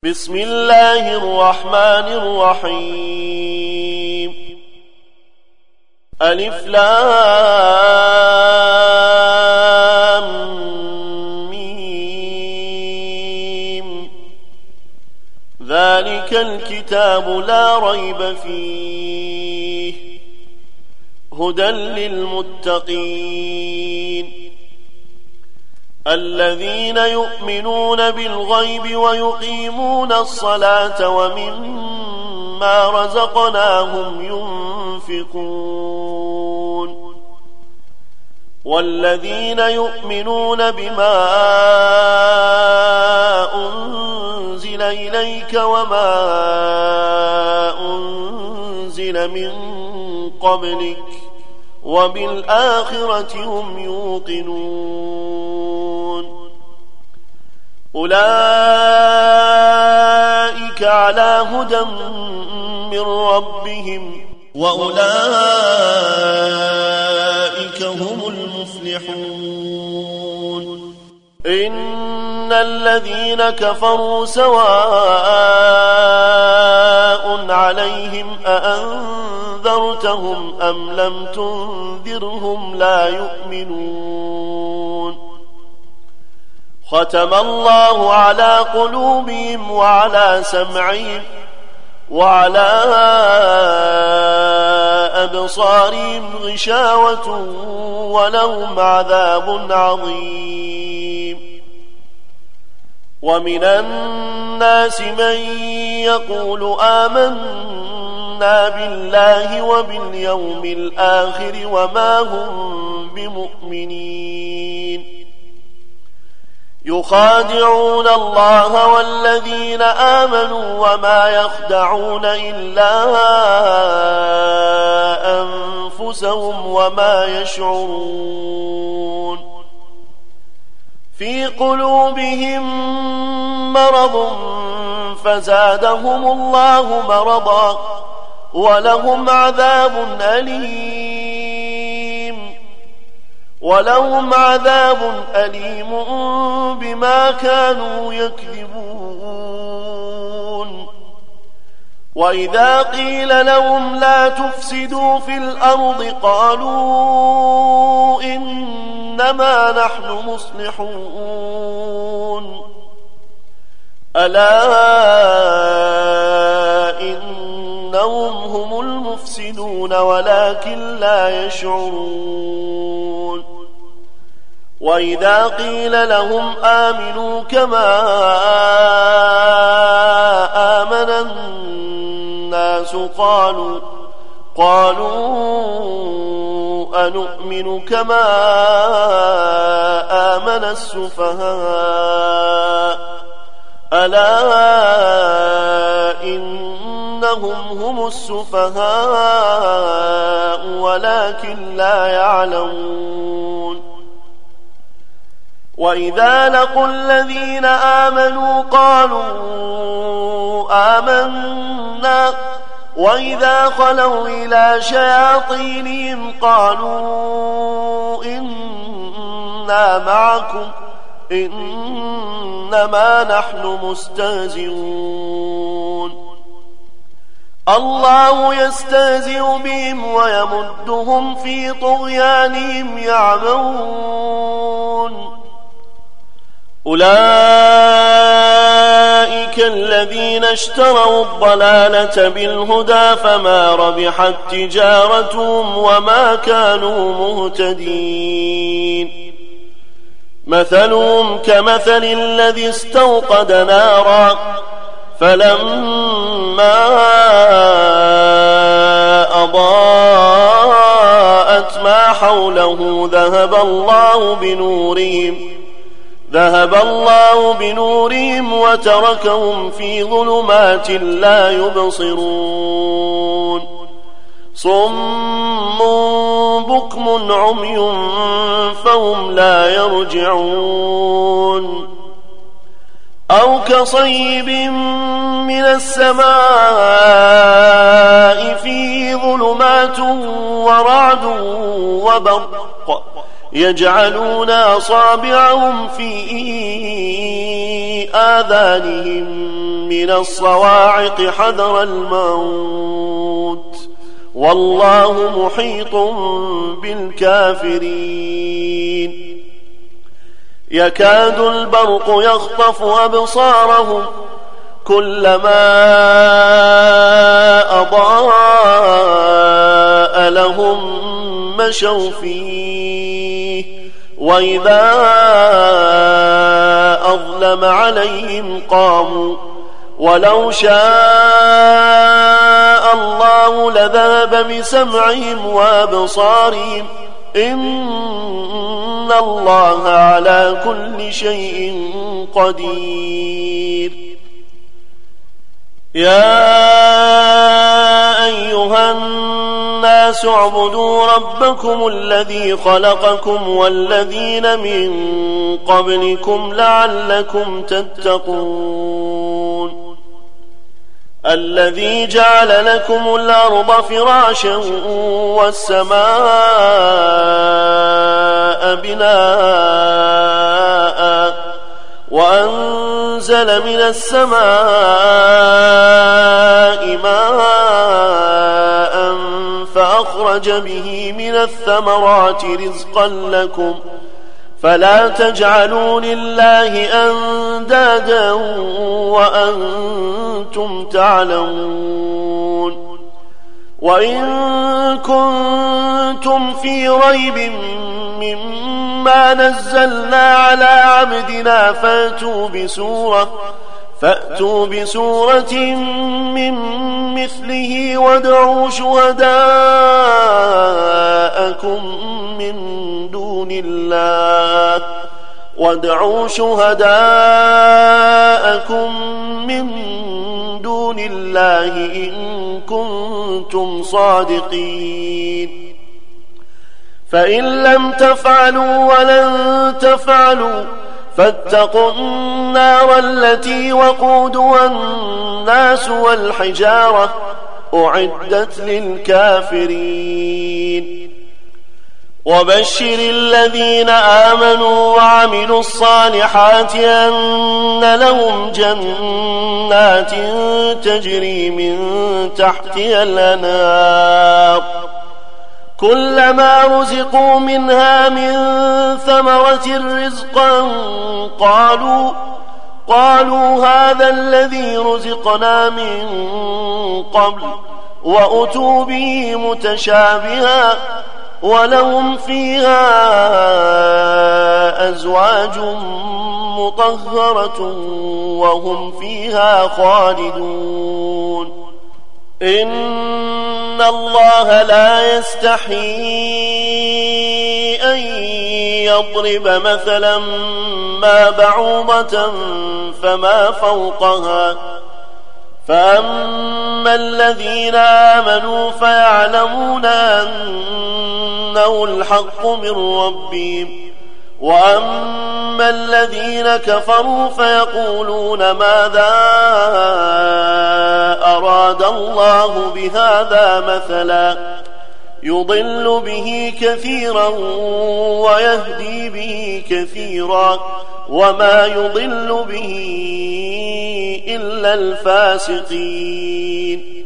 بسم الله الرحمن الرحيم ألف لام ميم ذلك الكتاب لا ريب فيه هدى للمتقين الذين يؤمنون بالغيب ويقيمون الصلاة ومما رزقناهم ينفقون والذين يؤمنون بما أنزل إليك وما أنزل من قبلك وبالآخرة هم يوقنون أولئك على هدى من ربهم وأولئك هم المفلحون إن الذين كفروا سواء عليهم أأنذرتهم أم لم تنذرهم لا يؤمنون ختم الله على قلوبهم وعلى سمعهم وعلى أبصارهم غشاوة ولهم عذاب عظيم ومن الناس من يقول آمنا بالله وباليوم الآخر وما هم بمؤمنين يخادعون الله والذين آمنوا وما يخدعون إلا أنفسهم وما يشعرون في قلوبهم مرض فزادهم الله مرضا ولهم عذاب أليم بما كانوا يكذبون وإذا قيل لهم لا تفسدوا في الأرض قالوا إنما نحن مصلحون ألا إنهم هم المفسدون ولكن لا يشعرون وإذا قيل لهم آمنوا كما آمن الناس قالوا أنؤمن كما آمن السفهاء ألا إنهم هم السفهاء ولكن لا يعلمون وإذا لقوا الذين آمنوا قالوا آمنا وإذا خلوا إلى شياطينهم قالوا إنا معكم إنما نحن مستهزئون الله يستهزئ بهم ويمدهم في طغيانهم يعمهون أولئك الذين اشتروا الضلالة بالهدى فما ربحت تجارتهم وما كانوا مهتدين مثلهم كمثل الذي استوقد نارا فلما أضاءت ما حوله ذهب الله بنورهم وتركهم في ظلمات لا يبصرون صم بكم عمي فهم لا يرجعون أو كصيب من السماء فيه ظلمات ورعد وبرق يجعلون أصابعهم في آذانهم من الصواعق حذر الموت والله محيط بالكافرين يكاد البرق يخطف أبصارهم كلما أضاء لهم مشوا فيه وإذا أظلم عليهم قاموا ولو شاء الله لذهب بسمعهم وأبصارهم إن الله على كل شيء قدير يا أيها الناس اعبدوا ربكم الذي خلقكم والذين من قبلكم لعلكم تتقون الذي جعل لكم الأرض فراشا والسماء بناء وأنزل من السماء ماء فأخرج به من الثمرات رزقا لكم فلا تجعلوا لله أندادا وأنتم تعلمون وإن كنتم في ريب مما نزلنا على عبدنا فأتوا بسورة من مثله وادعوا شهداءكم من دون الله إن كنتم صادقين فإن لم تفعلوا ولن تفعلوا فاتقوا النار التي وقودها الناس والحجارة أعدت للكافرين وبشر الذين آمنوا وعملوا الصالحات أن لهم جنات تجري من تحتها الأنهار كلما رزقوا منها من ثمرة رزقا قالوا هذا الذي رزقنا من قبل وأتوا به متشابها ولهم فيها أزواج مطهرة وهم فيها خالدون إن الله لا يستحيي أن يضرب مثلا ما بعوضة فما فوقها فأما الذين آمنوا فيعلمون أنه الحق من ربهم وأما الذين كفروا فيقولون ماذا أراد الله بهذا مثلا يضل به كثيرا ويهدي به كثيرا وما يضل به إلا الفاسقين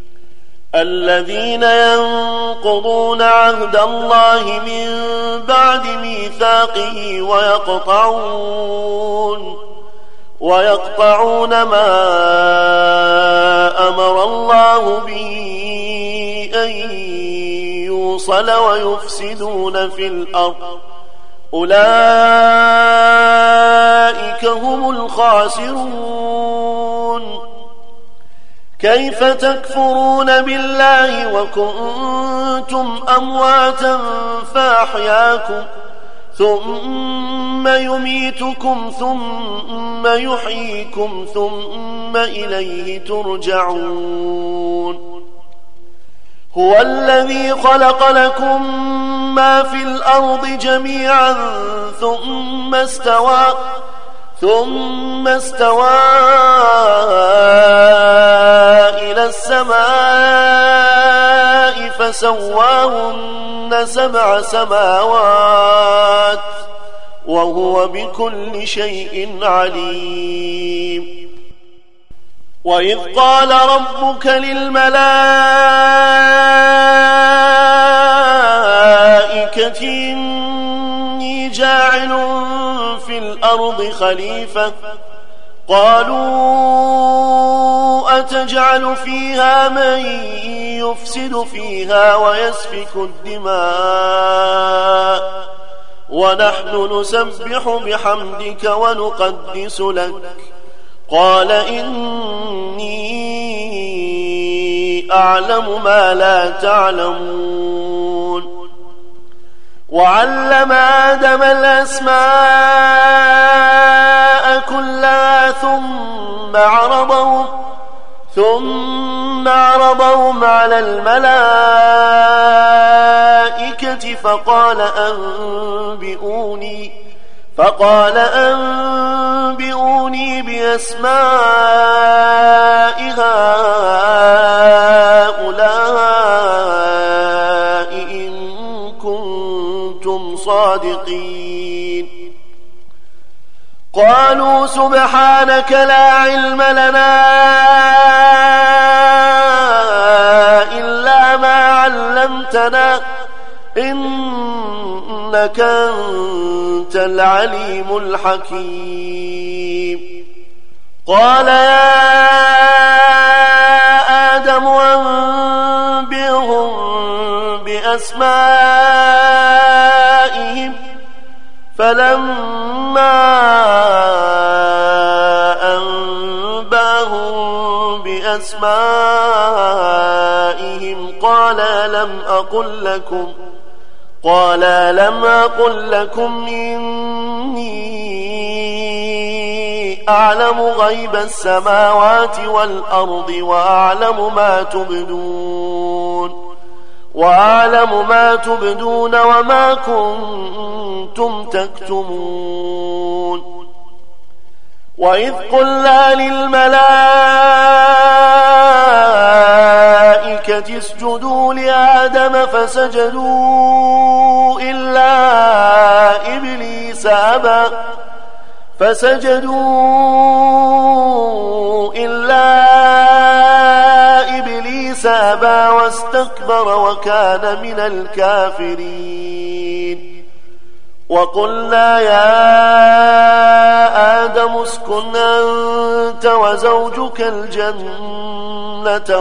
الذين ينقضون عهد الله من بعد ميثاقه ويقطعون ما أمر الله به أن يوصل ويفسدون في الأرض أولئك هم الخاسرون كيف تكفرون بالله وكنتم أمواتا فأحياكم ثم يميتكم ثم يحييكم ثم إليه ترجعون هو الذي خلق لكم ما في الأرض جميعا ثم استوى إلى السماء فسواهن 7 سماوات وهو بكل شيء عليم. وإذ قال ربك للملائكة إني جاعل في الأرض خليفة قالوا أتجعل فيها من يفسد فيها ويسفك الدماء ونحن نسبح بحمدك ونقدس لك قال إني أعلم ما لا تعلمون. وعلم آدم الأسماء كلها ثم عرضهم على الملائكة فقال أنبئوني بأسماء هؤلاء إن كنتم صادقين. قالوا سبحانك لا علم لنا إلا ما علمتنا إنك أنت العليم الحكيم. قال يا آدم أنبئهم بأسمائهم فلما أنباهم بأسمائهم قال ألم أقل لكم إني أعلم غيب السماوات والأرض وأعلم ما تبدون وما كنتم تكتمون. وإذ قلنا للملائكة اسجدوا لآدم فسجدوا إلا إبليس أبى واستكبر وكان من الكافرين. وقلنا يا آدم اسكن أنت وزوجك الجنة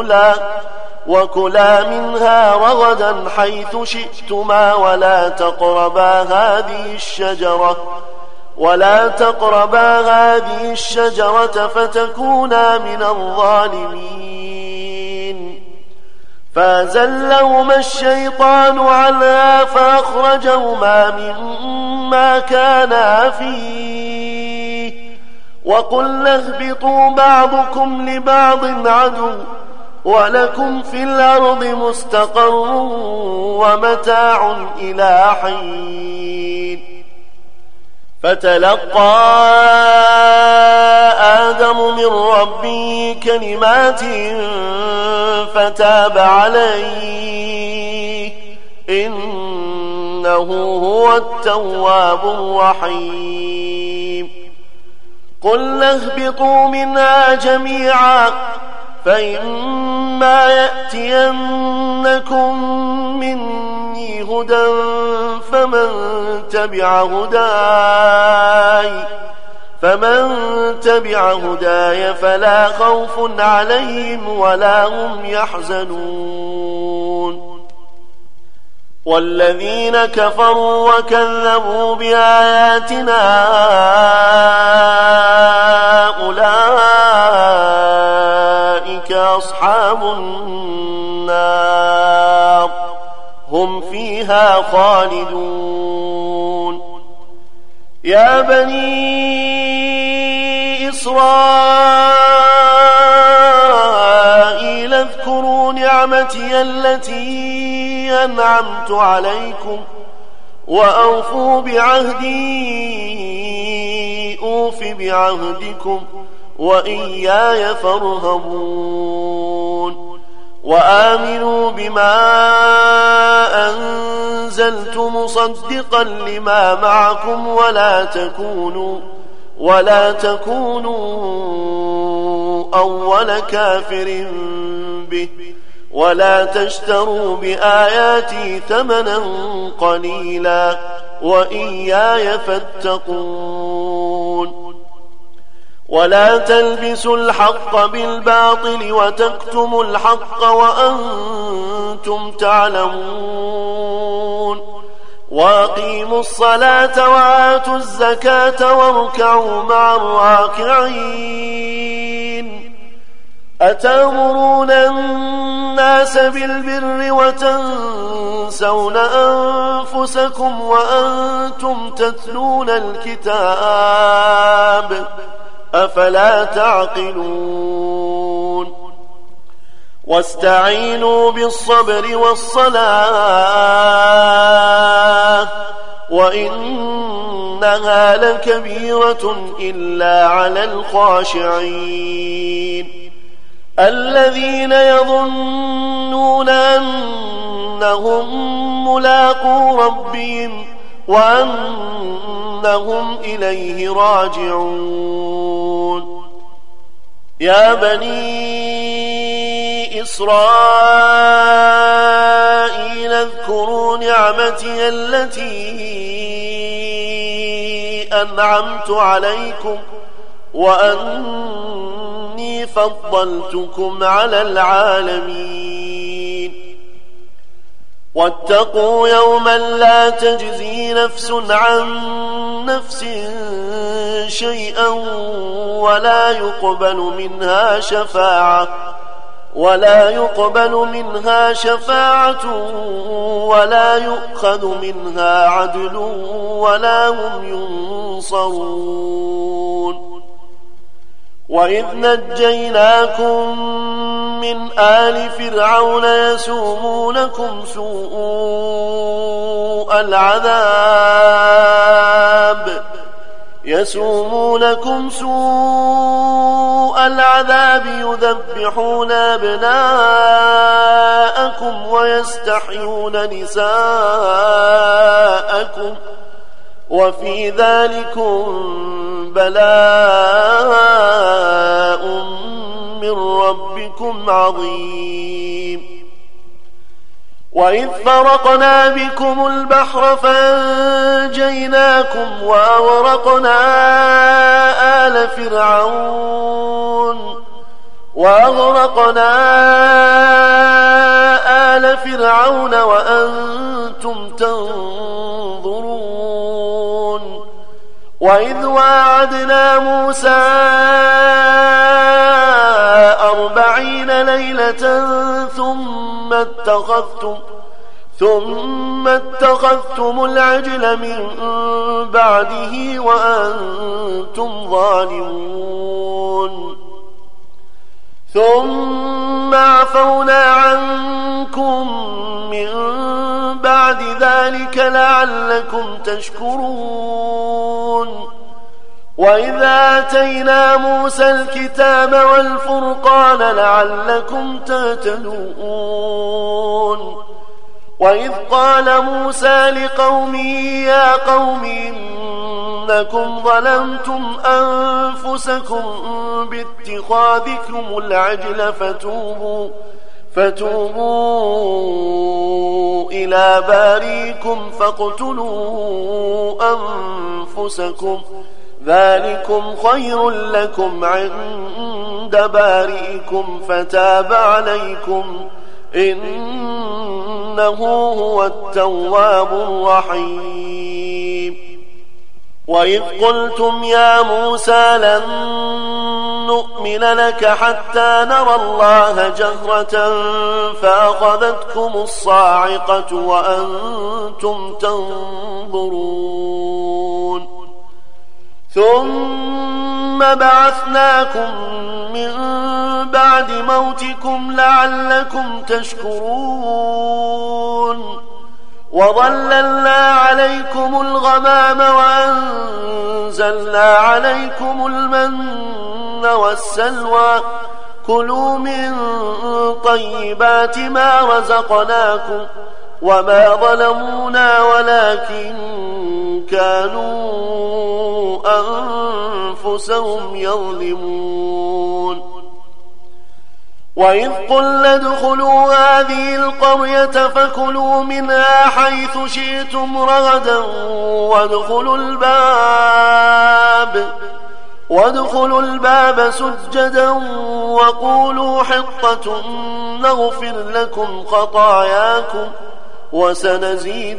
وكلا منها رغدا حيث شئتما ولا تقربا هذه الشجرة فتكونا من الظالمين. فأزلهما الشيطان عنها فأخرجهما مما كانا فيه وقلنا اهبطوا بعضكم لبعض عدو ولكم في الأرض مستقر ومتاع إلى حين. فتلقى آدم من ربه كلمات فتاب عليه إنه هو التواب الرحيم. قلنا اهبطوا منها جميعا فإما يأتينكم مني هدى فمن تبع هداي فلا خوف عليهم ولا هم يحزنون. والذين كفروا وكذبوا بآياتنا أولئك أصحاب النار هم فيها خالدون. يا بني إسرائيل اذكروا نعمتي التي أنعمت عليكم وأوفوا بعهدي أوف بعهدكم وإياي فارهبون. وآمنوا بما أنزلت مصدقا لما معكم ولا تكونوا أول كافر به ولا تشتروا بآياتي ثمنا قليلا وإياي فاتقون ولا تلبسوا الحق بالباطل وتكتموا الحق وأنتم تعلمون وأقيموا الصلاة وآتوا الزكاة واركعوا مع الراكعين أتأمرون الناس بالبر وتنسون أنفسكم وأنتم تتلون الكتاب أفلا تعقلون واستعينوا بالصبر والصلاة وإنها لكبيرة إلا على الخاشعين الذين يظنون أنهم ملاقو ربهم وأنهم إليه راجعون يا بني إسرائيل اذكروا نعمتي التي أنعمت عليكم وأني فضلتكم على العالمين واتقوا يوما لا تجزي نفس عن نفس شيئا ولا يقبل منها شفاعة ولا يؤخذ منها عدل ولا هم ينصرون وإذ نجيناكم من آل فرعون يسومونكم سوء العذاب يذبحون أبناءكم ويستحيون نساءكم وفي ذلكم بلاء من ربكم عظيم وإذ فرقنا بكم البحر فأنجيناكم وأغرقنا آل فرعون وأنتم تنظرون وإذ واعدنا موسى 40 ليلة ثم اتخذتم العجل من بعده وأنتم ظالمون ثم عفونا عنكم من بعد ذلك لعلكم تشكرون وإذا آتينا موسى الكتاب والفرقان لعلكم تهتدون وإذ قال موسى لقومه يا قوم إنكم ظلمتم أنفسكم باتخاذكم العجل فتوبوا إلى باريكم فاقتلوا أنفسكم ذلكم خير لكم عند بارئكم فتاب عليكم إنه هو التواب الرحيم وإذ قلتم يا موسى لن نؤمن لك حتى نرى الله جهرة فأخذتكم الصاعقة وأنتم تنظرون ثم بعثناكم من بعد موتكم لعلكم تشكرون وظللنا عليكم الغمام وأنزلنا عليكم المن والسلوى كلوا من طيبات ما رزقناكم وما ظلمونا ولكن كانوا أنفسهم يظلمون وإذ قلنا ادخلوا هذه القرية فكلوا منها حيث شئتم رغدا وادخلوا الباب سجدا وقولوا حطة نغفر لكم خطاياكم وسنزيد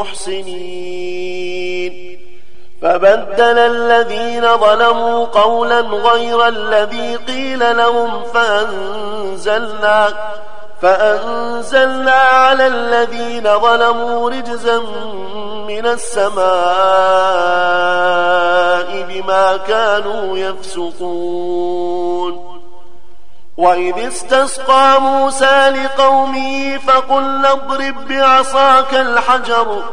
المحسنين فبدل الذين ظلموا قولا غير الذي قيل لهم فأنزلنا على الذين ظلموا رجزا من السماء بما كانوا يفسقون وإذ استسقى موسى لقومه فقلنا اضرب بعصاك الحجر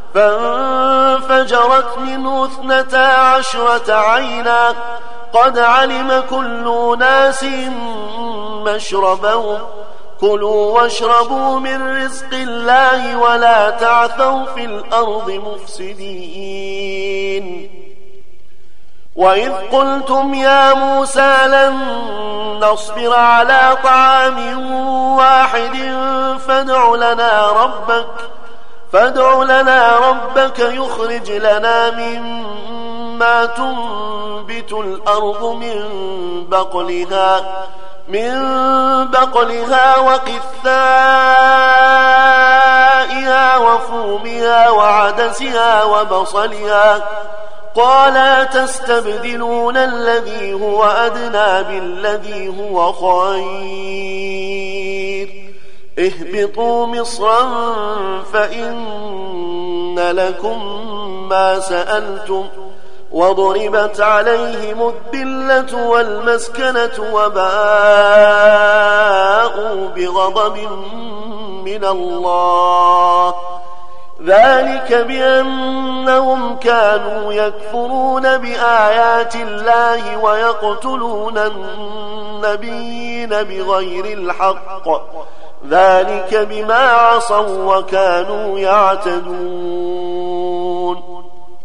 فانفجرت منه 12 عينا قد علم كل ناس مشربهم كلوا واشربوا من رزق الله ولا تعثوا في الأرض مفسدين وإذ قلتم يا موسى لن نصبر على طعام واحد فادع لنا ربك يخرج لنا مما تنبت الأرض من بقلها وقثائها وفومها وعدسها وبصلها قال تستبدلون الذي هو أدنى بالذي هو خير اهبطوا مصرا فإن لكم ما سألتم وضربت عليهم الذلة والمسكنة وباءوا بغضب من الله ذلك بأنهم كانوا يكفرون بآيات الله ويقتلون النبيين بغير الحق ذلك بما عصوا وكانوا يعتدون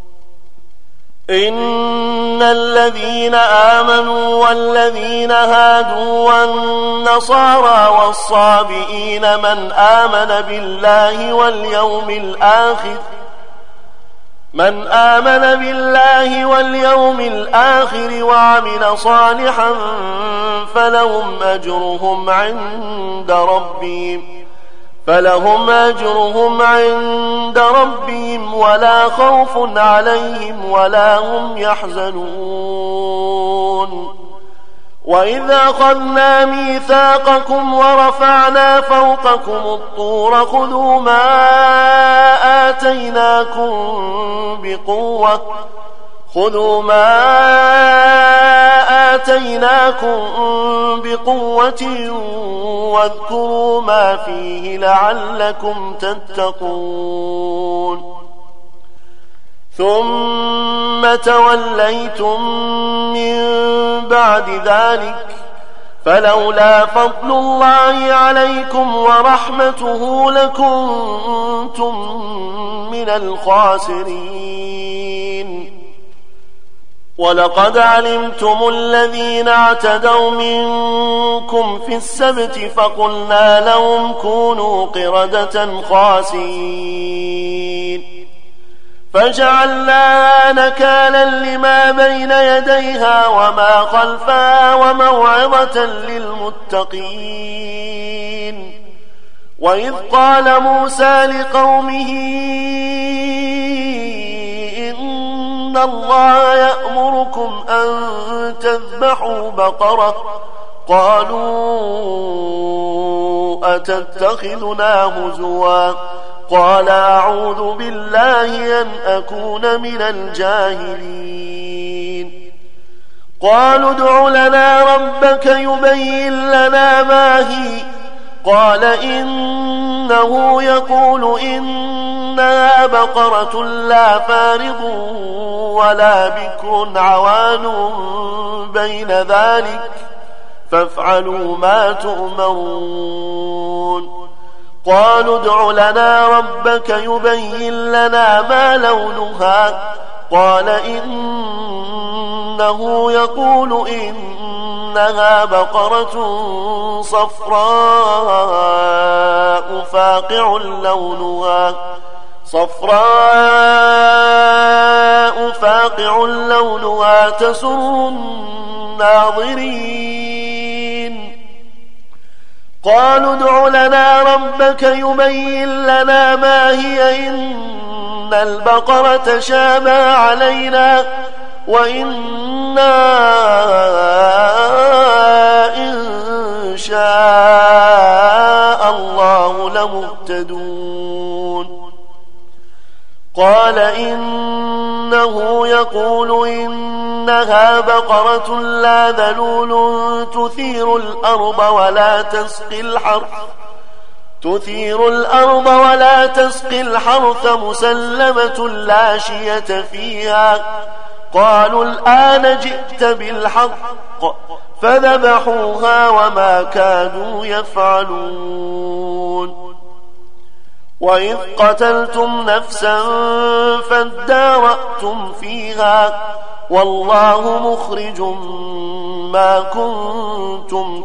إن الذين آمنوا والذين هادوا والنصارى والصابئين من آمن بالله واليوم الآخر وعمل صالحا فلهم أجرهم عند ربهم ولا خوف عليهم ولا هم يحزنون وإذا أخذنا ميثاقكم ورفعنا فوقكم الطور خذوا ما آتيناكم بقوة واذكروا ما فيه لعلكم تتقون ثم توليتم من بعد ذلك فلولا فضل الله عليكم ورحمته لكنتم من الخاسرين ولقد علمتم الذين اعتدوا منكم في السبت فقلنا لهم كونوا قردة خاسئين فجعلناها نكالا لما بين يديها وما خلفها وموعظة للمتقين وإذ قال موسى لقومه إن الله يأمركم أن تذبحوا بقرة قالوا أتتخذنا هزوا قال أعوذ بالله أن أكون من الجاهلين قالوا ادع لنا ربك يبين لنا ما هي قال إنه يقول إنها بقرة لا فارض ولا بكر عوان بين ذلك فافعلوا ما تؤمرون قالوا ادع لنا ربك يبين لنا ما لونها قال إنه يقول إنها بقرة صفراء فاقع لونها تسر الناظرين قالوا ادع لنا ربك يبين لنا ما هي إن البقرة شابه علينا وإنا إن شاء الله لمهتدون قال إنه يقول إنها بقرة لا ذلول تثير الأرض ولا تسقي الحرث مسلمة لا شية فيها قالوا الآن جئت بالحق فذبحوها وما كادوا يفعلون وإذ قتلتم نفسا فادارأتم فيها والله مخرج ما كنتم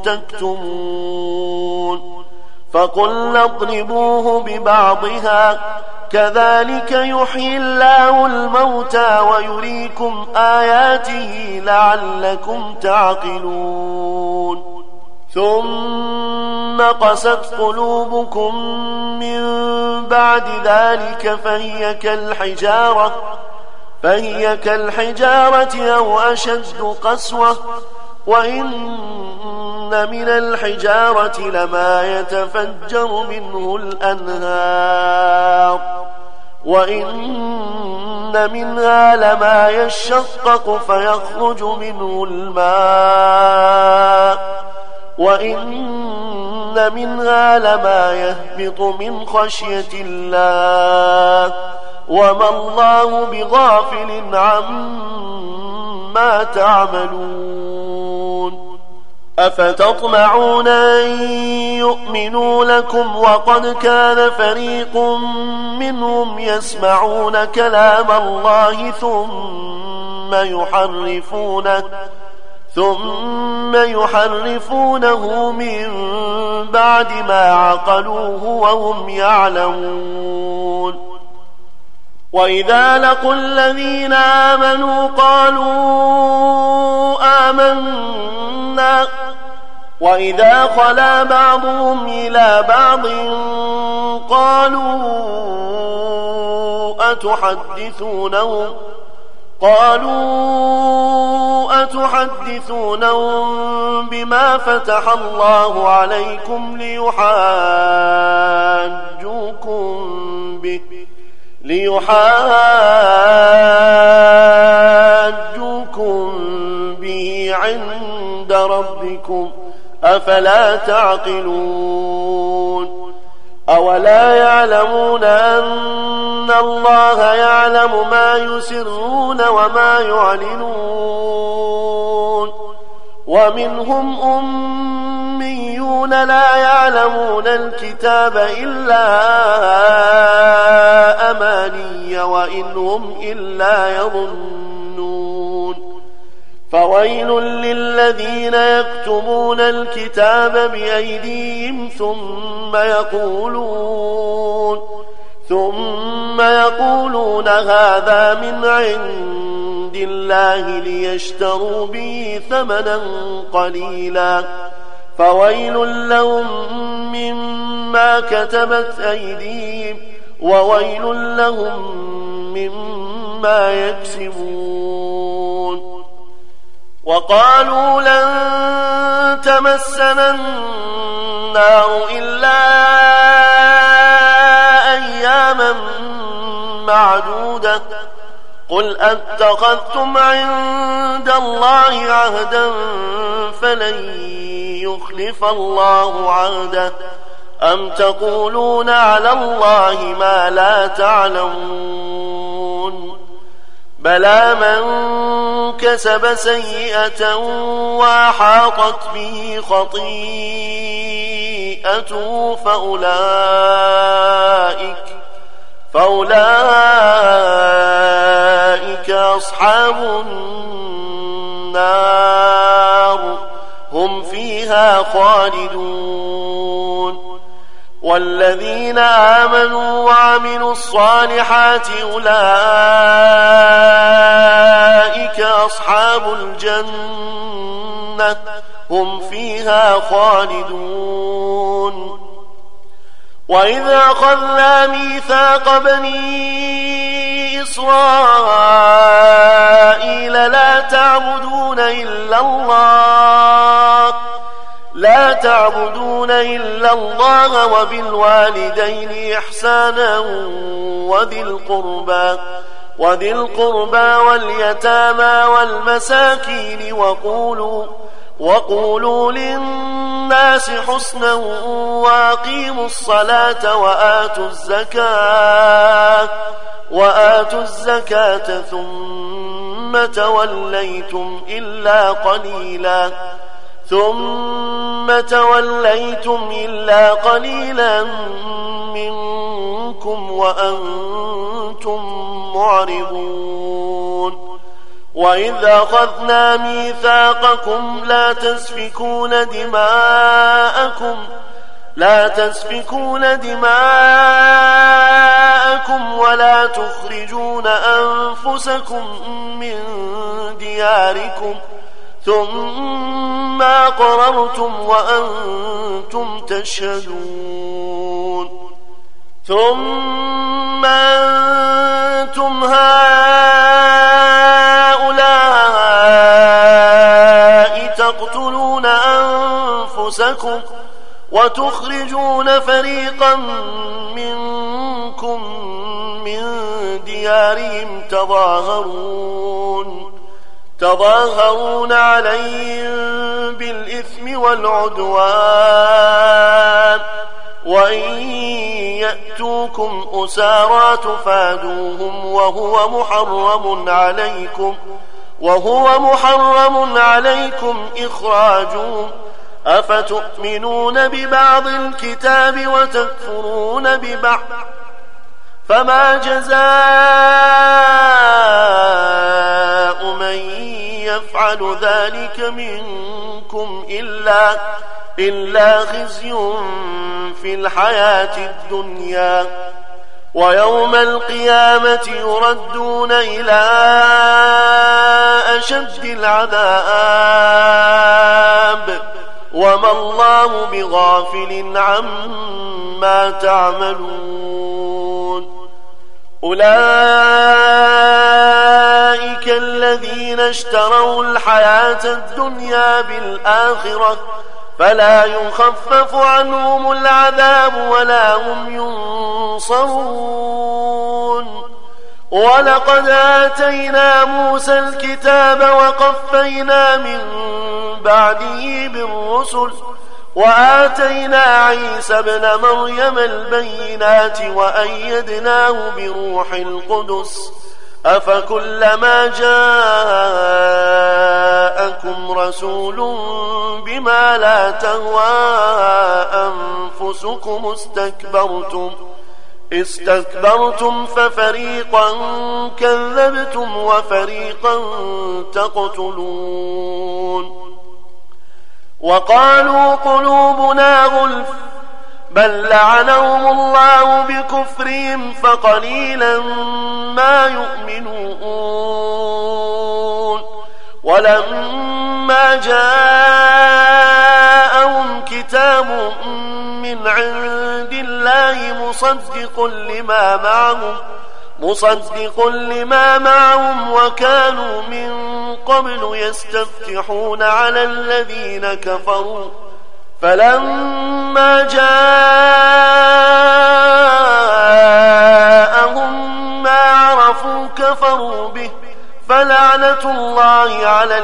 تكتمون فقلنا اضربوه ببعضها كذلك يحيي الله الموتى ويريكم آياته لعلكم تعقلون ثم قست قلوبكم من بعد ذلك فهي كالحجارة أو أشد قسوة وإن من الحجارة لما يتفجر منه الأنهار وإن منها لما يشقق فيخرج منه الماء وإن منها لما يهبط من خشية الله وما الله بغافل عما تعملون أفتطمعون أن يؤمنوا لكم وقد كان فريق منهم يسمعون كلام الله ثم يحرفونه من بعد ما عقلوه وهم يعلمون وإذا لقوا الذين آمنوا قالوا آمنا وإذا خلا بعضهم إلى بعض قالوا أتحدثونهم بما فتح الله عليكم ليحاجوكم به عند ربكم أفلا تعقلون أولا يعلمون أن الله يعلم ما يسرون وما يعلنون ومنهم أميون لا يعلمون الكتاب إلا أماني وإن هم إلا يظنون فويل للذين يكتبون الكتاب بأيديهم ثم يقولون هذا من عند الله ليشتروا به ثمنا قليلا فويل لهم مما كتبت أيديهم وويل لهم مما يكسبون وقالوا لن تمسنا النار إلا أياما معدودة قل أتخذتم عند الله عهدا فلن يخلف الله عهده أم تقولون على الله ما لا تعلمون بلى من كسب سيئة وأحاطت به خطيئته فأولئك أصحاب النار هم فيها خالدون. والذين آمنوا وعملوا الصالحات أولئك أصحاب الجنة هم فيها خالدون. وإذا أخذنا ميثاق بني إسرائيل لا تعبدون إلا الله وبالوالدين إحسانا وذي القربى واليتامى والمساكين وقولوا للناس حسنا وأقيموا الصلاة وآتوا الزكاة ثم توليتم إلا قليلا منكم وأنتم معرضون. وإذا أخذنا ميثاقكم لا تسفكون دماءكم ولا تخرجون أنفسكم من دياركم ثم أقررتم وأنتم تشهدون. ثم أنتم هؤلاء تقتلون أنفسكم وتخرجون فريقا منكم من ديارهم تظاهرون عليهم بالإثم والعدوان وإن يأتوكم أسارى تفادوهم وهو محرم عليكم إخراجهم أفتؤمنون ببعض الكتاب وتكفرون ببعض فما جزاء من يفعل ذلك منكم إلا خزي في الحياة الدنيا ويوم القيامة يردون إلى أشد العذاب وما الله بغافل عما تعملون. أولئك الذين اشتروا الحياة الدنيا بالآخرة فلا يخفف عنهم العذاب ولا هم ينصرون. ولقد آتينا موسى الكتاب وقفينا من بعده بالرسل وآتينا عيسى ابن مريم البينات وأيدناه بروح القدس أفكلما جاءكم رسول بما لا تهوى أنفسكم استكبرتم ففريقا كذبتم وفريقا تقتلون. وقالوا قلوبنا غلف بل لعنهم الله بكفرهم فقليلا ما يؤمنون. ولما جاءهم كتاب من عند الله مصدق لما معهم وكانوا من قبل يستفتحون على الذين كفروا فلما جاءهم ما عرفوا كفروا به فلعنة الله على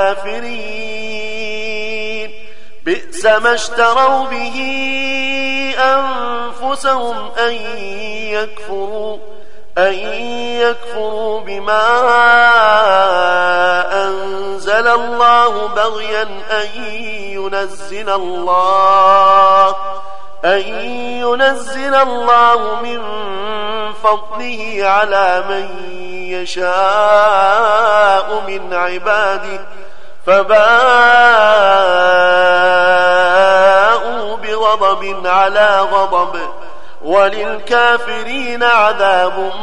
الكافرين. بئس ما اشتروا به أنفسهم أن أن يكفروا بما أنزل الله بغيا أن ينزل الله من فضله على من يشاء من عباده فباءوا بغضب على غضب وللكافرين عذاب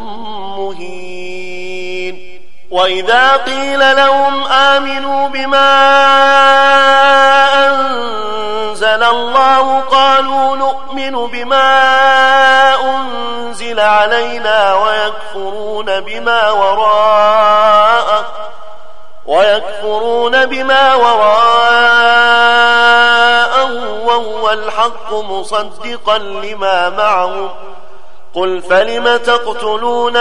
مهين. وإذا قيل لهم آمنوا بما أنزل الله قالوا نؤمن بما أنزل علينا ويكفرون بما وراءه وهو الحق مصدقا لما معهم قل فلم تقتلون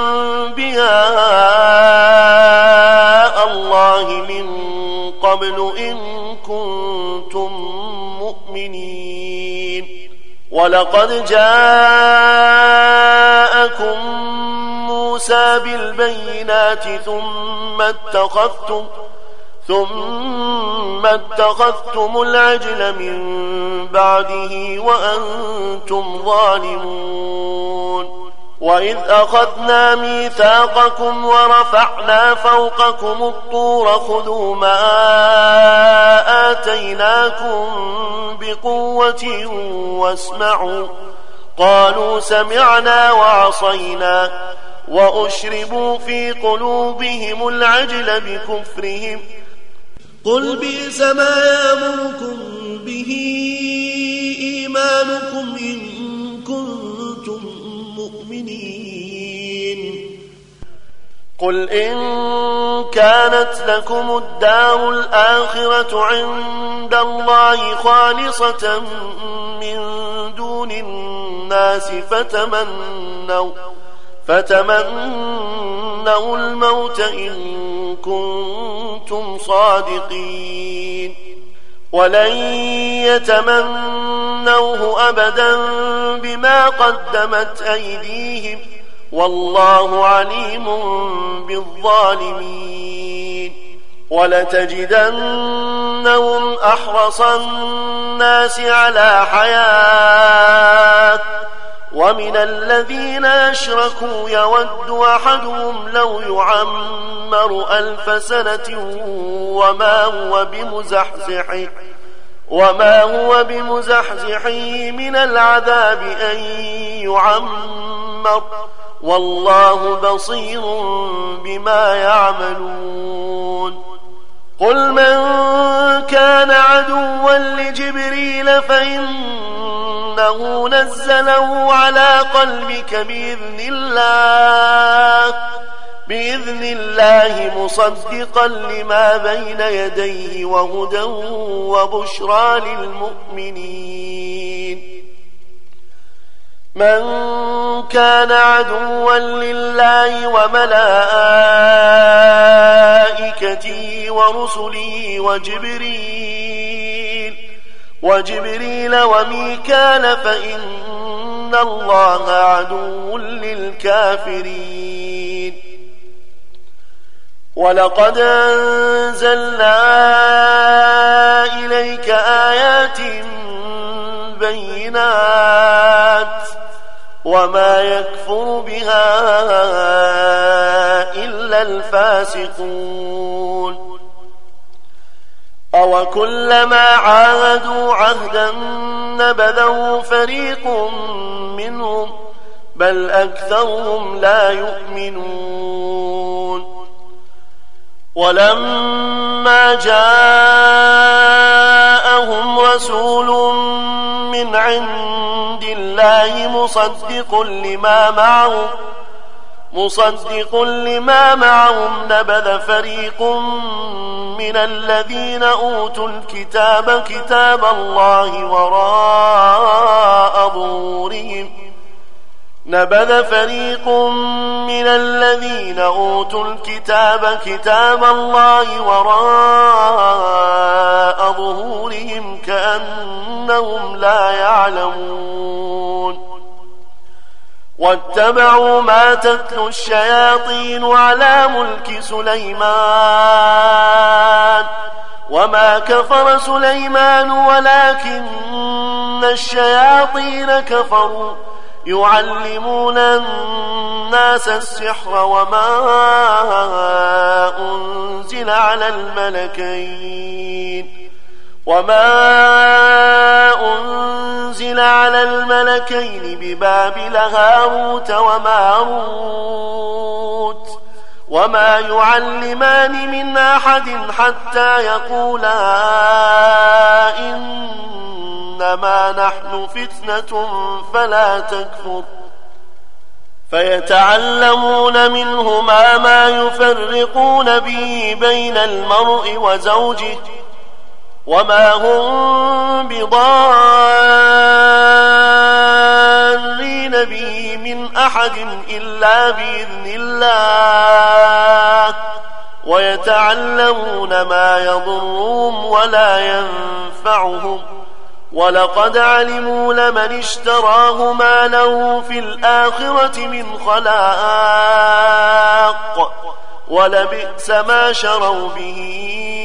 أنبياء الله من قبل إن كنتم مؤمنين. ولقد جاءكم موسى بالبينات ثم اتخذتم العجل من بعده وأنتم ظالمون. وإذ أخذنا ميثاقكم ورفعنا فوقكم الطور خذوا ما آتيناكم بقوة واسمعوا قالوا سمعنا وعصينا وأشربوا في قلوبهم العجل بكفرهم قل بئس ما يأمركم به إيمانكم إن كنتم مؤمنين. قل إن كانت لكم الدار الآخرة عند الله خالصة من دون الناس فتمنوا الموت إن كنتم صادقين ولن يتمنوه أبدا بما قدمت أيديهم والله عليم بالظالمين. ولتجدنهم أحرص الناس على حياة ومن الذين أشركوا يود أحدهم لو يعمر 1000 سنة وما هو بمزحزحه من العذاب أن يعمر والله بصير بما يعملون. قل من كان عدوا لجبريل فإنه نزله على قلبك بإذن الله مصدقا لما بين يديه وهدى وبشرى للمؤمنين. من كان عدوا لله وملائكته ورسله وجبريل وميكال فإن الله عدو للكافرين. ولقد أنزلنا إليك آيات بينات وما يكفر بها إلا الفاسقون. أوكلما عاهدوا عهدا نبذه فريق منهم بل أكثرهم لا يؤمنون. ولما جاءهم رسول من عند الله مصدق لما معهم نبذ فريق من الذين أوتوا الكتاب كتاب الله وراء ظهورهم كأنهم لا يعلمون. واتبعوا ما تتلو الشياطين على ملك سليمان وما كفر سليمان ولكن الشياطين كفروا يعلمون الناس السحر وما أنزل على الملكين ببابل هاروت وماروت وما يعلمان من أحد حتى يقولا إنما نحن فتنة فلا تكفر فيتعلمون منهما ما يفرقون به بين المرء وزوجه وما هم بضارين به من أحد إلا بإذن الله ويتعلمون ما يضرهم ولا ينفعهم ولقد علموا لمن اشتراه ما له في الآخرة من خلاق ولبئس ما شروا به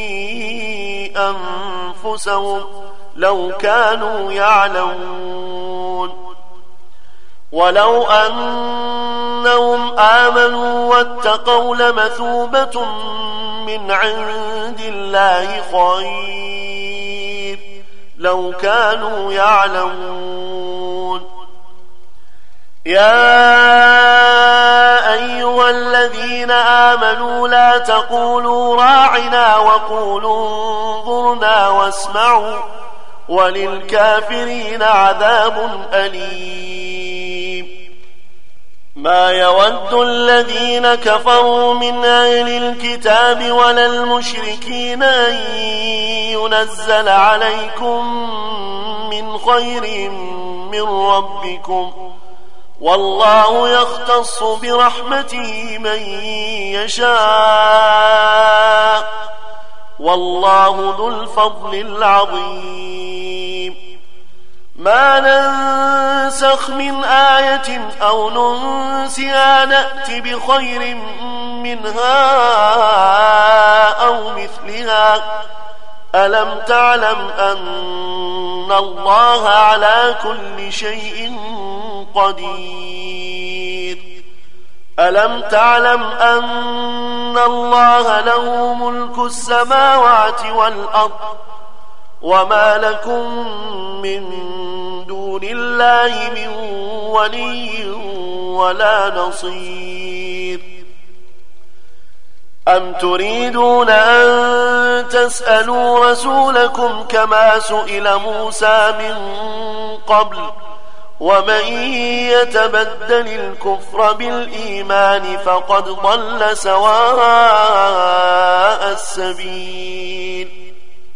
أنفسهم لو كانوا يعلمون ولو أنهم آمنوا واتقوا لمثوبة من عند الله خير لو كانوا يعلمون يا أيها الذين آمنوا لا تقولوا راعنا وقولوا انظرنا واسمعوا وللكافرين عذاب أليم ما يود الذين كفروا من أهل الكتاب ولا المشركين أن ينزل عليكم من خير من ربكم والله يختص برحمته من يشاء والله ذو الفضل العظيم ما ننسخ من آية أو ننسها نأت بخير منها أو مثلها ألم تعلم أن الله على كل شيء قدير ألم تعلم أن الله له ملك السماوات والأرض وما لكم من دون الله من ولي ولا نصير أم تريدون أن تسألوا رسولكم كما سئل موسى من قبل ومن يتبدل الكفر بالإيمان فقد ضل سواء السبيل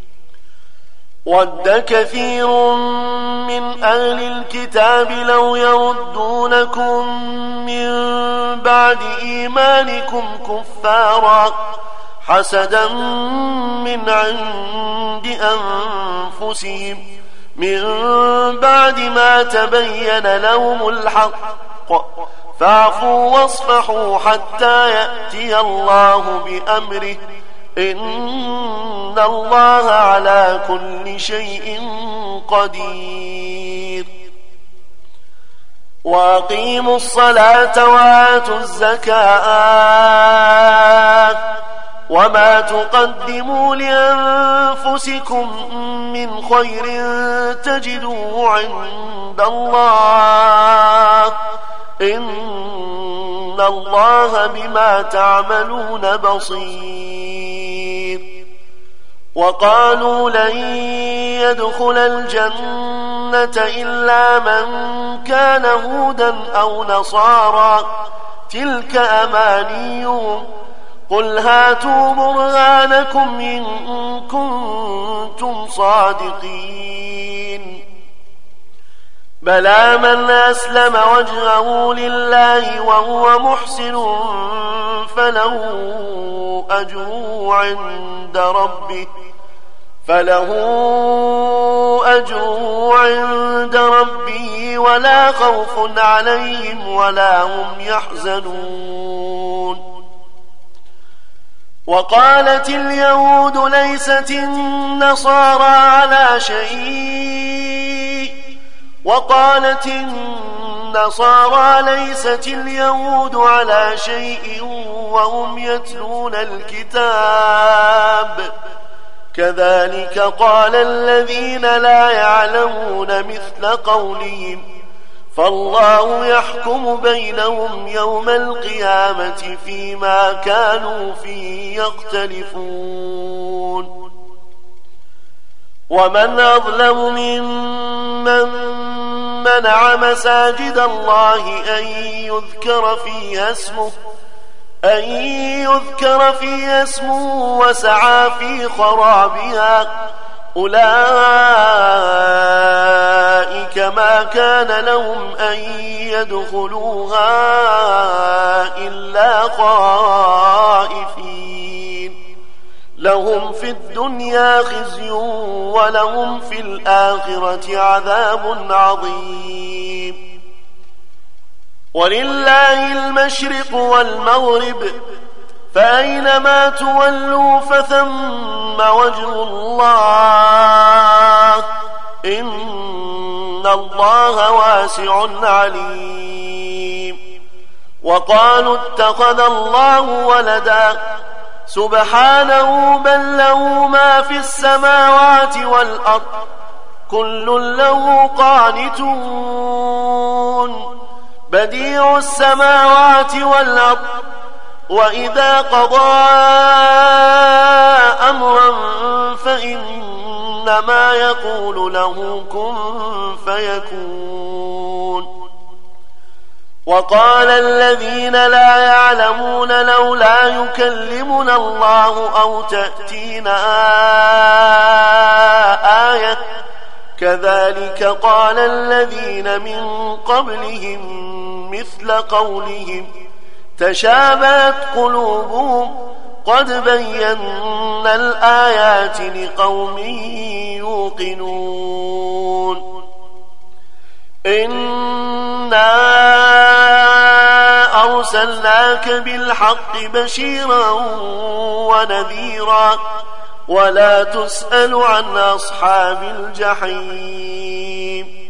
ود كثير من أهل الكتاب لو يردونكم من بعد إيمانكم كفارا حسدا من عند أنفسهم من بعد ما تبين لهم الحق فاعفوا واصفحوا حتى يأتي الله بأمره إن الله على كل شيء قدير وأقيموا الصلاة وآتوا الزكاة وما تقدموا لأنفسكم من خير تجدوه عند الله إن الله بما تعملون بصير وقالوا لن يدخل الجنة إلا من كان هودا أو نصارى تلك أمانيهم قل هاتوا برهانكم إن كنتم صادقين بلى من أسلم وجهه لله وهو محسن فله أجره عند ربه ولا خوف عليهم ولا هم يحزنون. وقالت اليهود ليست النصارى على شيء وقالت النصارى ليست اليهود على شيء وهم يتلون الكتاب كذلك قال الذين لا يعلمون مثل قولهم فالله يحكم بينهم يوم القيامة فيما كانوا فيه يختلفون. ومن أظلم ممن منع مساجد الله أن يذكر فيها اسمه وسعى في خرابها أولئك ما كان لهم أن يدخلوها إلا خائفين لهم في الدنيا خزي ولهم في الآخرة عذاب عظيم. ولله المشرق والمغرب فأينما تولوا فثم وجه الله إن الله واسع عليم. وقالوا اتخذ الله ولدا سبحانه بل له ما في السماوات والأرض كل له قانتون بديع السماوات والأرض وإذا قضى أمرا فإنما يقول له كن فيكون. وقال الذين لا يعلمون لولا يكلمنا الله أو تأتينا آية كذلك قال الذين من قبلهم مثل قولهم تشابهت قلوبهم قد بينا الآيات لقوم يوقنون. إنا أرسلناك بالحق بشيرا ونذيرا ولا تسأل عن أصحاب الجحيم.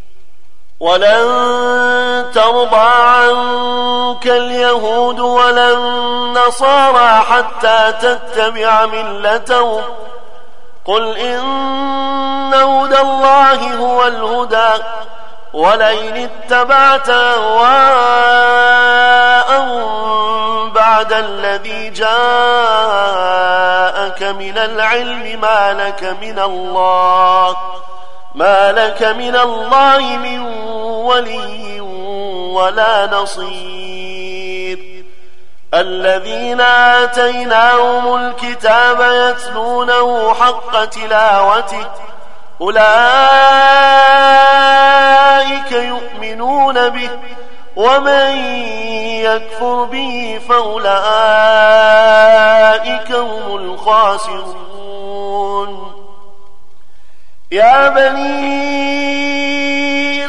ولن ترضى عنك اليهود ولا النصارى حتى تتبع ملتهم قل إن هدى الله هو الهدى ولئن اتبعت أهواءهم بعد الذي جاءك من العلم ما لك من الله من ولي ولا نصير. الذين آتيناهم الكتاب يتلونه حق تلاوته أولئك يؤمنون به ومن يكفر به فأولئك هم الخاسرون. يا بني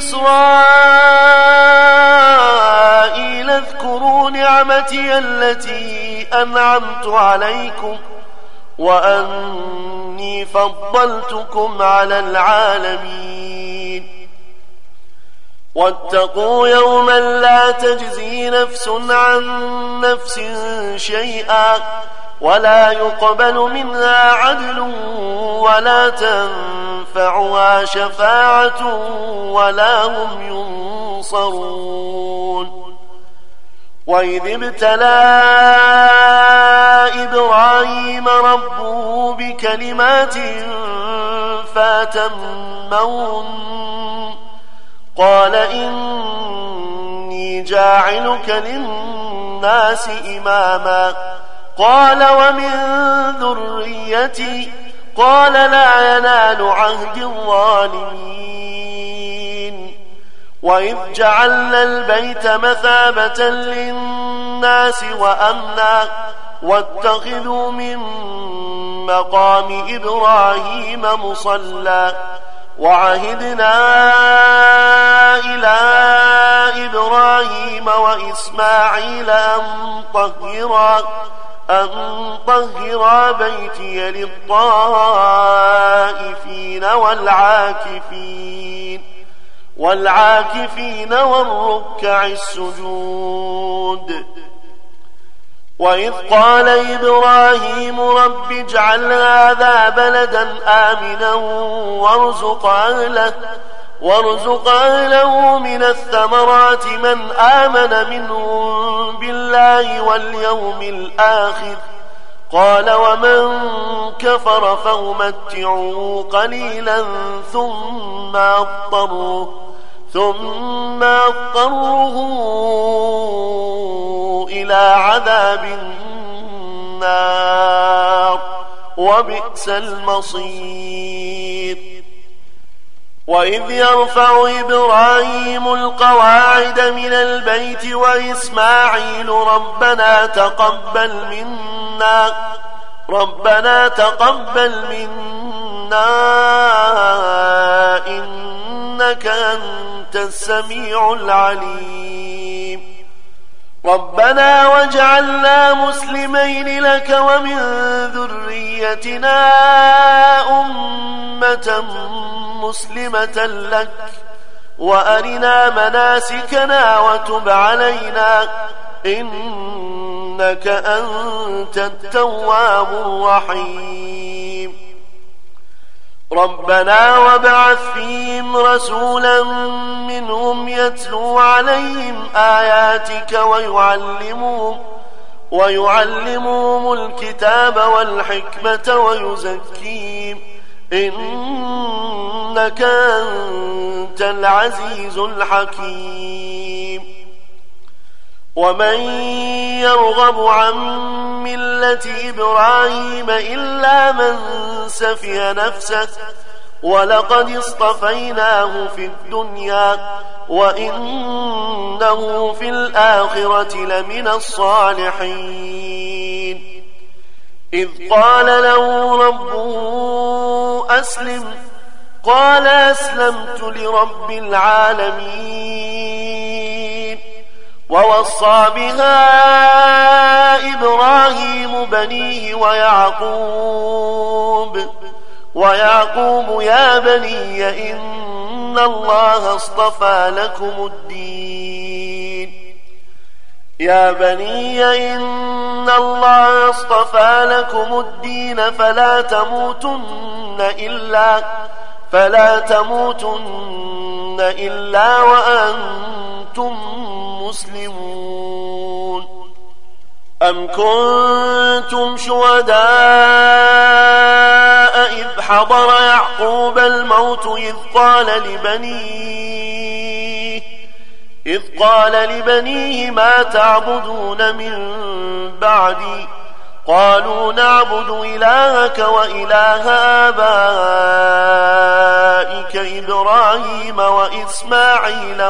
إسرائيل اذكروا نعمتي التي أنعمت عليكم وأني فضلتكم على العالمين. واتقوا يوما لا تجزي نفس عن نفس شيئا ولا يقبل منها عدل ولا تنفعها شفاعة ولا هم ينصرون. وإذ ابتلى إبراهيم ربه بكلمات فأتمهن قال إني جاعلك للناس إماما قال ومن ذريتي قال لا ينال عهد الظالمين. وإذ جعلنا البيت مثابة للناس وأمنا واتخذوا من مقام إبراهيم مصلى وعهدنا إلى إبراهيم وإسماعيل أن طهرا بيتي للطائفين والعاكفين والركع السجود. وإذ قال إبراهيم رب اجعل هذا بلدا آمنا وارزق أهله من الثمرات من آمن منهم بالله واليوم الآخر قال ومن كفر فأمتعه قليلا ثم أضطره إلى عذاب النار وبئس المصير. وإذ يرفع إبراهيم القواعد من البيت وإسماعيل ربنا تقبل منا إنك أنت السميع العليم. ربنا واجعلنا مسلمين لك ومن ذريتنا أمة مسلمة لك وأرنا مناسكنا وتب علينا إنك أنت التواب الرحيم. ربنا وابعث فيهم رسولا منهم يتلو عليهم آياتك ويعلمهم الكتاب والحكمة ويزكيهم إنك أنت العزيز الحكيم. ومن يرغب عن ملة إبراهيم إلا من سفه نفسه ولقد اصطفيناه في الدنيا وإنه في الآخرة لمن الصالحين. إذ قال له ربه أسلم قال أسلمت لرب العالمين. ووصى بها إبراهيم بنيه ويعقوب يا بني إن الله اصطفى لكم الدين فلا تموتن إلا وأنتم مسلمون. أم كنتم شهداء إذ حضر يعقوب الموت إذ قال لبنيه ما تعبدون من بعدي قالوا نعبد إلهك وإله آبائك إبراهيم وإسماعيل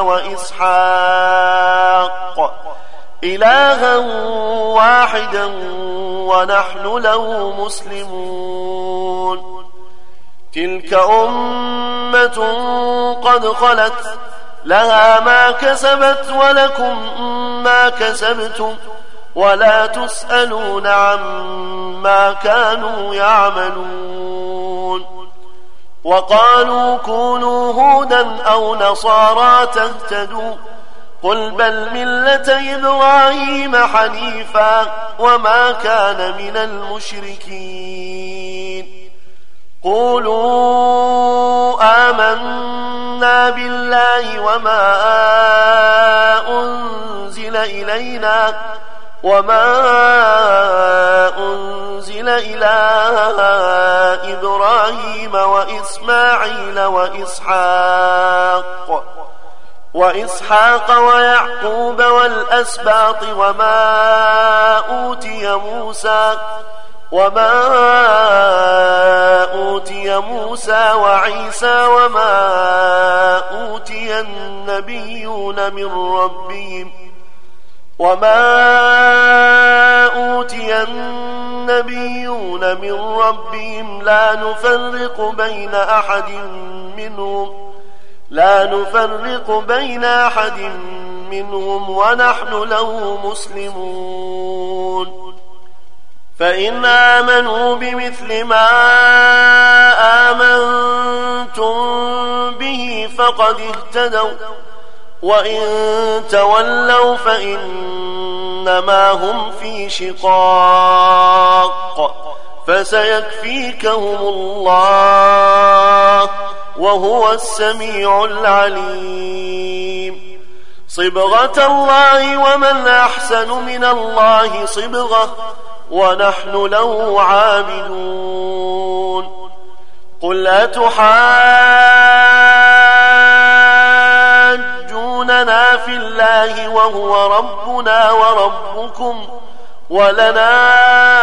وإسحاق إلها واحدا ونحن له مسلمون. تلك أمة قد خلت لها ما كسبت ولكم ما كسبتم ولا تسألون عما كانوا يعملون. وقالوا كونوا هودا أو نصارى تهتدوا قل بل ملة إبراهيم حنيفا وما كان من المشركين. قولوا آمنا بالله وما أنزل إلى إبراهيم وإسماعيل وإسحاق ويعقوب والأسباط وما أوتي موسى وعيسى وما أوتي النبيون من ربهم لا نفرق بين أحد منهم لا نفرق بين أحد منهم ونحن له مسلمون فإن آمنوا بمثل ما آمنتم به فقد اهتدوا وإن تولوا فإنما هم في شقاق فسيكفيكهم الله وهو السميع العليم صبغة الله ومن أحسن من الله صبغة ونحن له عابدون قل أتحاجوننا في الله وهو ربنا وربكم ولنا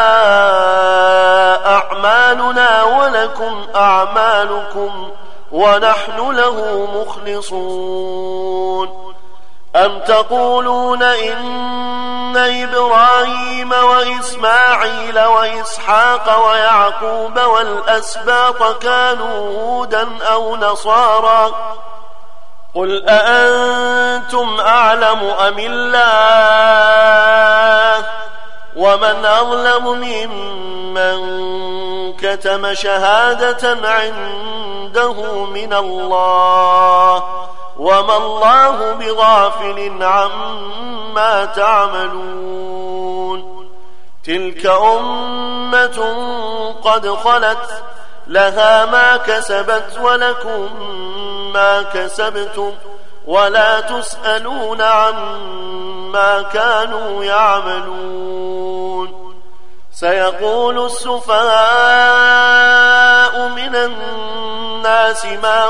أعمالنا ولكم أعمالكم ونحن له مخلصون أم تقولون إن إبراهيم وإسماعيل وإسحاق ويعقوب والأسباط كانوا هودا أو نصارى قل أأنتم أعلم أم الله ومن أظلم ممن كتم شهادة عنده من الله وما الله بغافل عما تعملون تلك أمة قد خلت لها ما كسبت ولكم ما كسبتم ولا تسألون عما كانوا يعملون سيقول السفهاء من الناس ما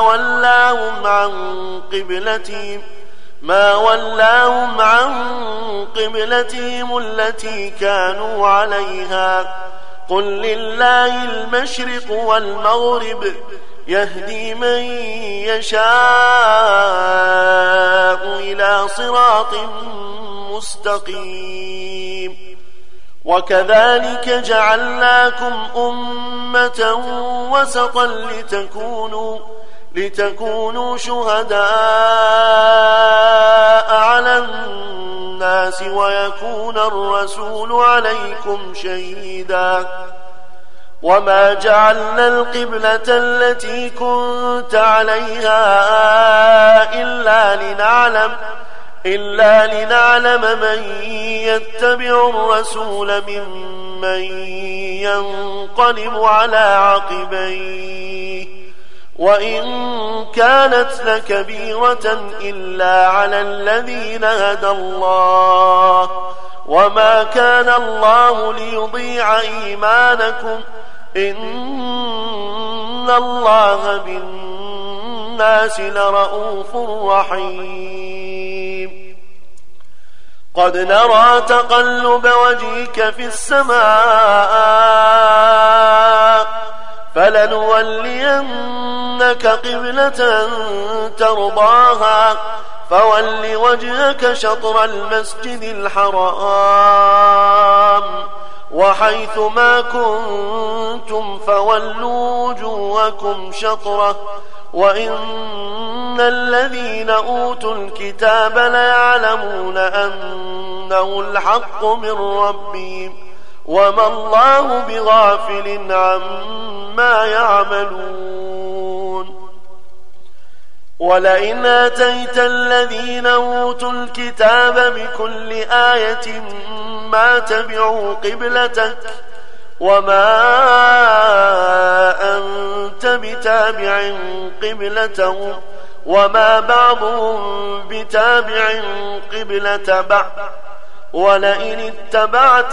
ولاهم عن قبلتهم التي كانوا عليها قل لله المشرق والمغرب يهدي من يشاء إلى صراط مستقيم وكذلك جعلناكم أمة وسطا لتكونوا شهداء على الناس ويكون الرسول عليكم شهيدا وما جعلنا القبلة التي كنت عليها إلا لنعلم من يتبع الرسول ممن ينقلب على عقبيه وإن كانت لكبيرة إلا على الذين هدى الله وما كان الله ليضيع إيمانكم إن الله بالناس لرؤوف رحيم قد نرى تقلب وجهك في السماء فلنولينك قبلة ترضاها فول وجهك شطر المسجد الحرام وحيث ما كنتم فولوا وجوهكم شطره وإن الذين أوتوا الكتاب ليعلمون أنه الحق من ربهم وما الله بغافل عما يعملون ولئن آتيت الذين أوتوا الكتاب بكل آية ما تبعوا قبلتك وما أنت بتابع قبلتهم وما بعضهم بتابع قبلة بعض ولئن اتبعت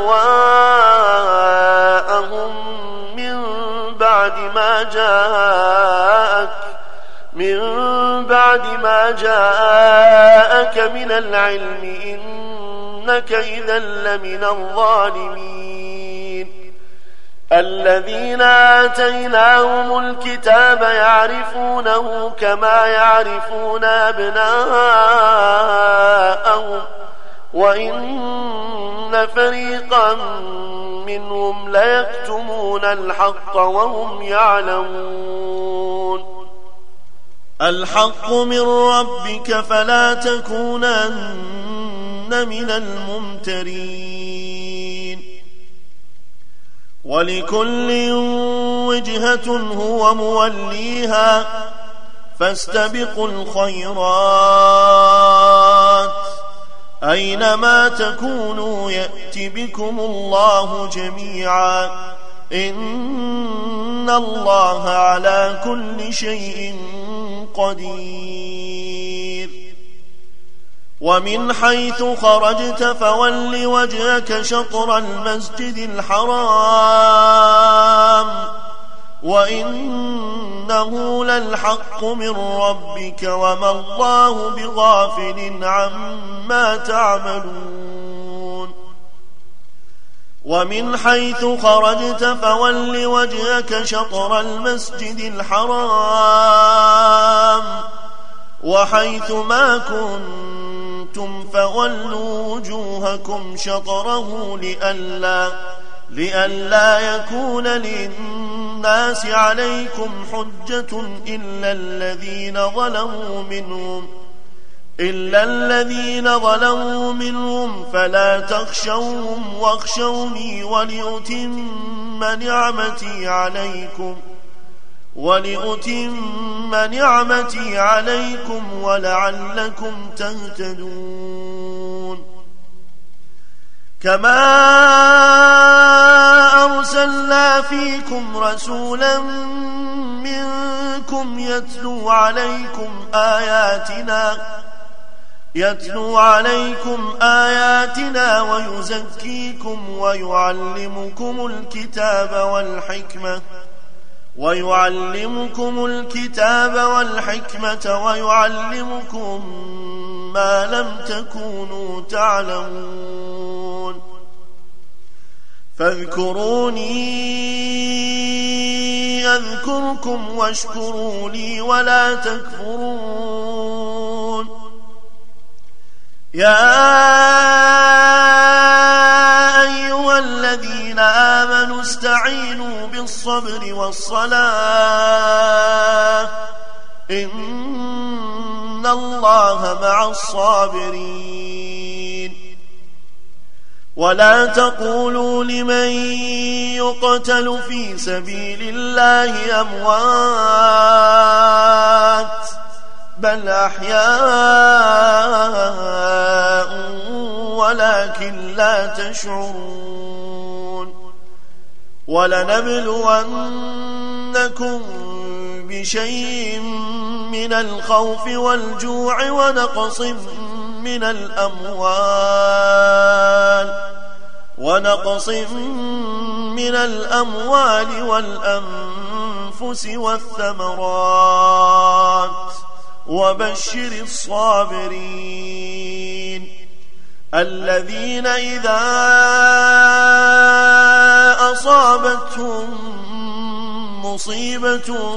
أهواءهم من بعد ما جاءك من العلم إنك إذا لمن الظالمين الذين آتيناهم الكتاب يعرفونه كما يعرفون أبناءهم وإن فريقا منهم ليكتمون الحق وهم يعلمون الحق من ربك فلا تكونن من الممترين ولكل وجهة هو موليها فاستبقوا الخيرات أينما تكونوا يأت بكم الله جميعا إن الله على كل شيء قدير ومن حيث خرجت فول وجهك شطر المسجد الحرام وإنه للحق من ربك وما الله بغافل عما تعملون ومن حيث خرجت فول وجهك شطر المسجد الحرام وحيث ما كنتم فولوا وجوهكم شطره لئلا يكون للناس عليكم حجة إلا الذين ظلموا منهم فلا تخشوهم واخشوني ولأتم نعمتي عليكم ولعلكم تهتدون كما أرسلنا فيكم رسولا منكم يتلو عليكم آياتنا ويزكيكم ويعلمكم الكتاب والحكمة ويعلمكم ما لم تكونوا تعلمون فاذكروني أذكركم واشكروا لي ولا تكفرون يا أيها الذين آمنوا استعينوا بالصبر والصلاة إن الله مع الصابرين ولا تقولوا لمن يقتل في سبيل الله أموات بل أحياء ولكن لا تشعرون ولنبلونكم بشيء من الخوف والجوع ونقص من الأموال والأنفس والثمرات وبشر الصابرين الذين إذا أصابتهم مصيبة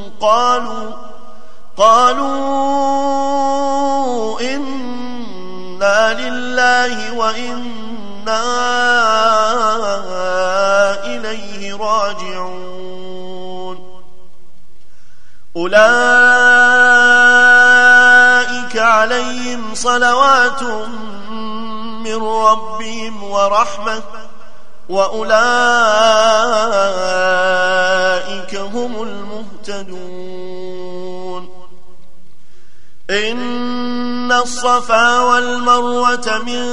قالوا إنا لله وإنا إليه راجعون أولئك عليهم صلوات من ربهم ورحمة وأولئك هم المهتدون إن الصفا والمروة من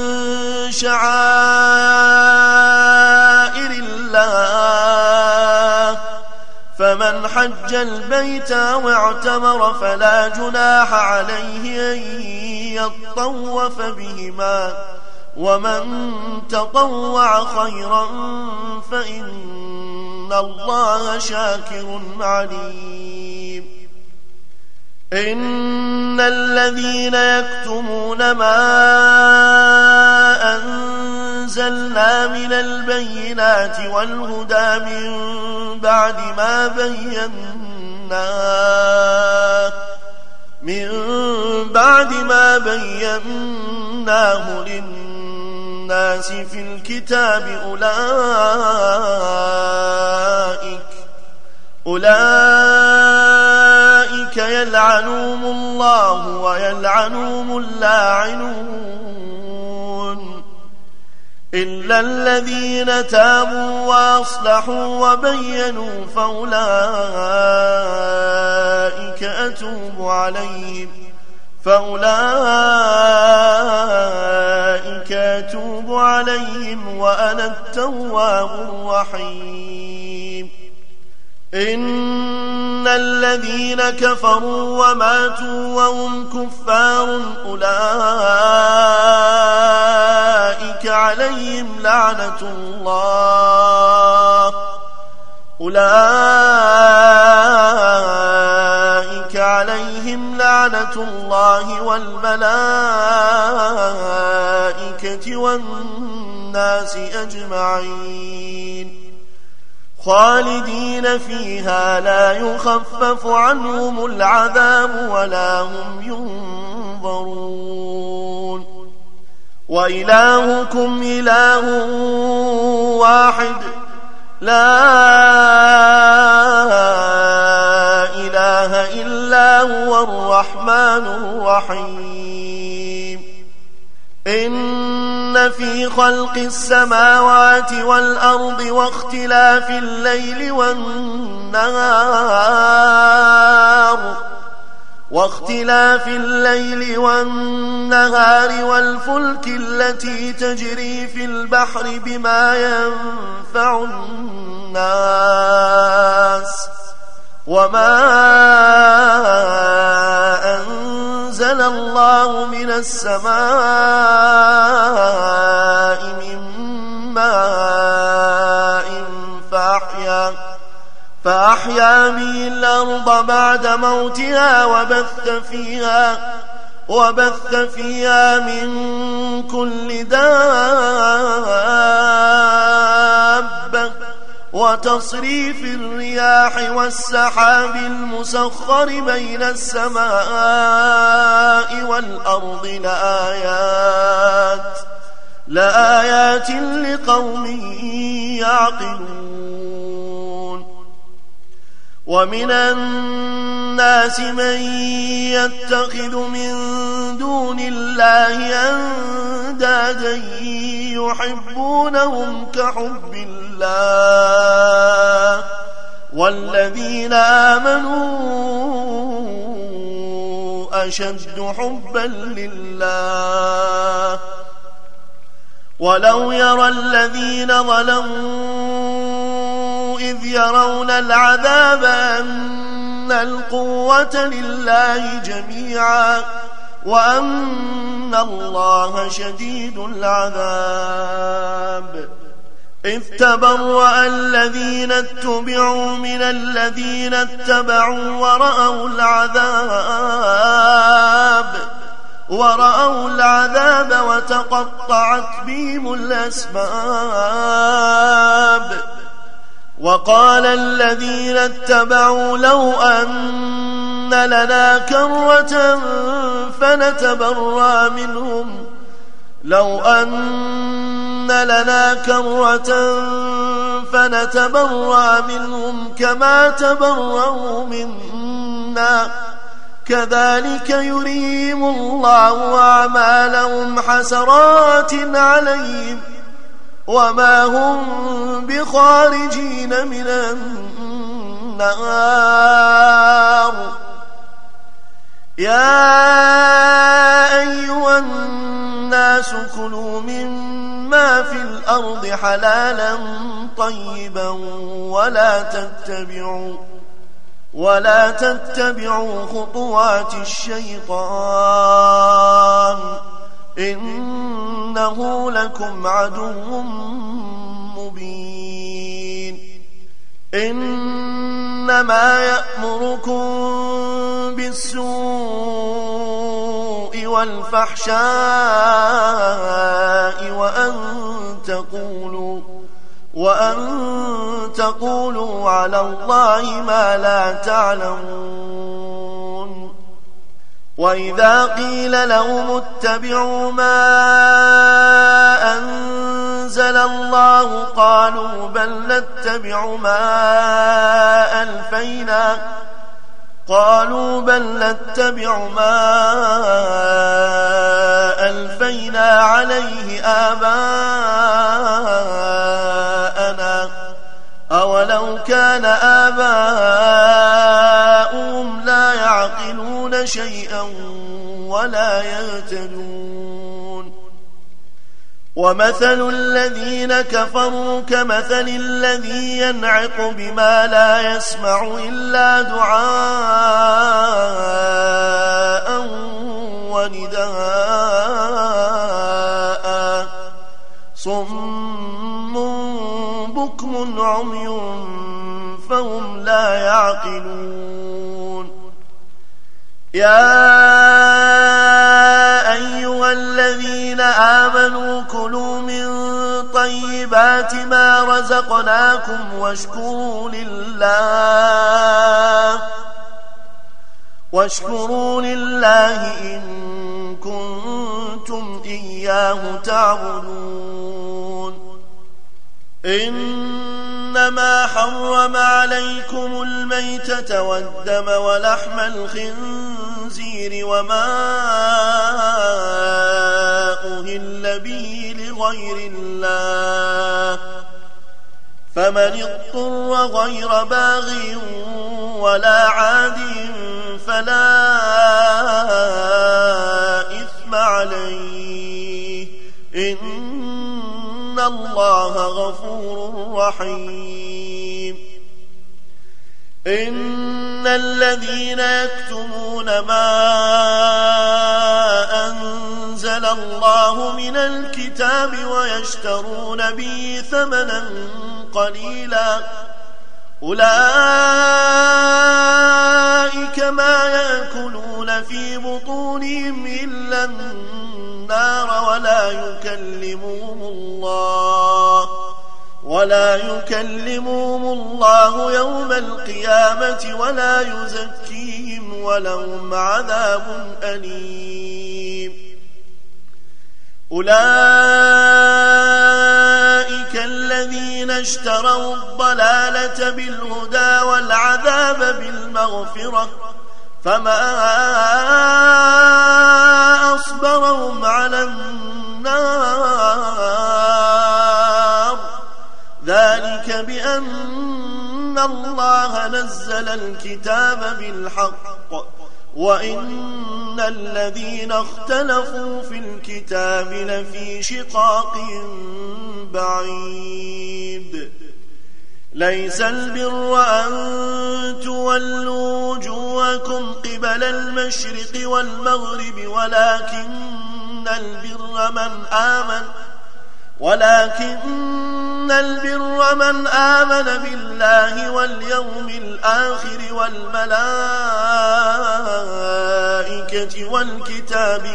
شعائر الله فمن حج البيت واعتمر فلا جناح عليه أن يطوف بهما ومن تطوع خيرا فإن الله شاكر عليم إن الذين يكتمون ما أنزلنا من البينات والهدى من بعد ما بيناه للناس في الكتاب أولئك يلعنهم الله ويلعنهم اللاعنون إلا الذين تابوا وأصلحوا وبينوا فأولئك أتوب عليهم وأنا التواب الرحيم إن الذين كفروا وماتوا وهم كفار أولئك عليهم لعنة الله والملائكة والناس أجمعين خالدين فيها لا يخفف عنهم العذاب ولا هم ينظرون وإلهكم إله واحد لا إله إلا هو الرحمن الرحيم إن في خلق السماوات والأرض واختلاف الليل والنهار والفلك التي تجري في البحر بما ينفع الناس وما أنزل الله من السماء من ماء فأحيا به الأرض بعد موتها وبث فيها من كل دابة وتصريف الرياح والسحاب المسخر بين السماء والأرض لآيات لقوم يعقلون ومن الناس من يتخذ من دون الله أندادا يحبونهم كحب الله والذين آمنوا أشد حبا لله ولو يرى الذين ظلموا إذ يرون العذاب أن القوة لله جميعا وأن الله شديد العذاب إذ تبرأ الذين اتبعوا من الذين اتبعوا ورأوا العذاب وتقطعت بهم الأسباب وقال الذين اتبعوا لو أن لنا كرة فنتبرأ منهم كما تبرأوا منا كذلك يريهم الله أعمالهم حسرات عليهم وما هم بخارجين من النار يا أيها الناس كلوا مما في الأرض حلالا طيبا ولا تتبعوا خطوات الشيطان إنه لكم عدو مبين إنما يأمركم بالسوء والفحشاء وأن تقولوا على الله ما لا تعلمون وإذا قيل لهم اتبعوا ما أنزل الله قالوا بل نتبع ما قالوا بل نتبع ما ألفينا عليه آباءنا أولو كان آباؤهم لا يعقلون شيئا ولا يهتدون ومثل الذين كفروا كمثل الذي ينعق بما لا يسمع إلا دعاء ونداء صم بكم عمي فهم لا يعقلون يا أيها الذين آمنوا كلوا من طيبات ما رزقناكم واشكروا لله إن كنتم إياه تعبدون إنما حرم عليكم الميتة والدم ولحم الخنزير وما أهل به لغير الله فمن اضطر غير باغ ولا عاد فلا إثم عليه إن الله غفور رحيم إن الذين يكتمون ما أنزل الله من الكتاب ويشترون به ثمنا قليلا أولئك ما يأكلون في بطونهم إلا النار ولا يكلمهم الله يوم القيامة ولا يزكيهم ولهم عذاب أليم أولئك الذين اشتروا الضلالة بالهدى والعذاب بالمغفرة فما أصبرهم على النار ذلك بأن الله نزل الكتاب بالحق وإن الذين اختلفوا في الكتاب لفي شقاق بعيد ليس البر أن تولوا وجوهكم قبل المشرق والمغرب ولكن البر من آمن بالله واليوم الآخر والملائكة والكتاب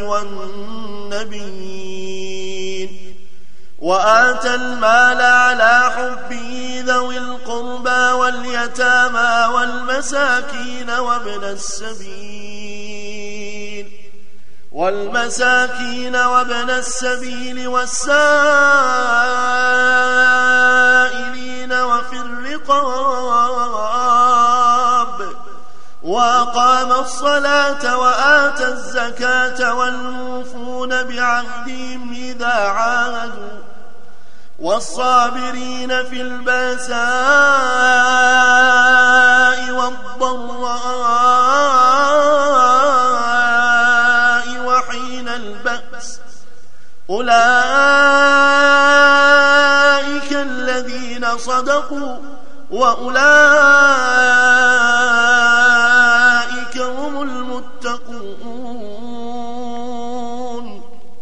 والنبيين وآتى المال على حبه ذوي القربى واليتامى والمساكين وابن السبيل والسائلين وفي الرقاب وأقام الصلاة وآتى الزكاة والموفون بعهدهم إذا عاهدوا والصابرين في البأساء والضراء وحين البأس أولئك الذين صدقوا وأولئك هم المتقون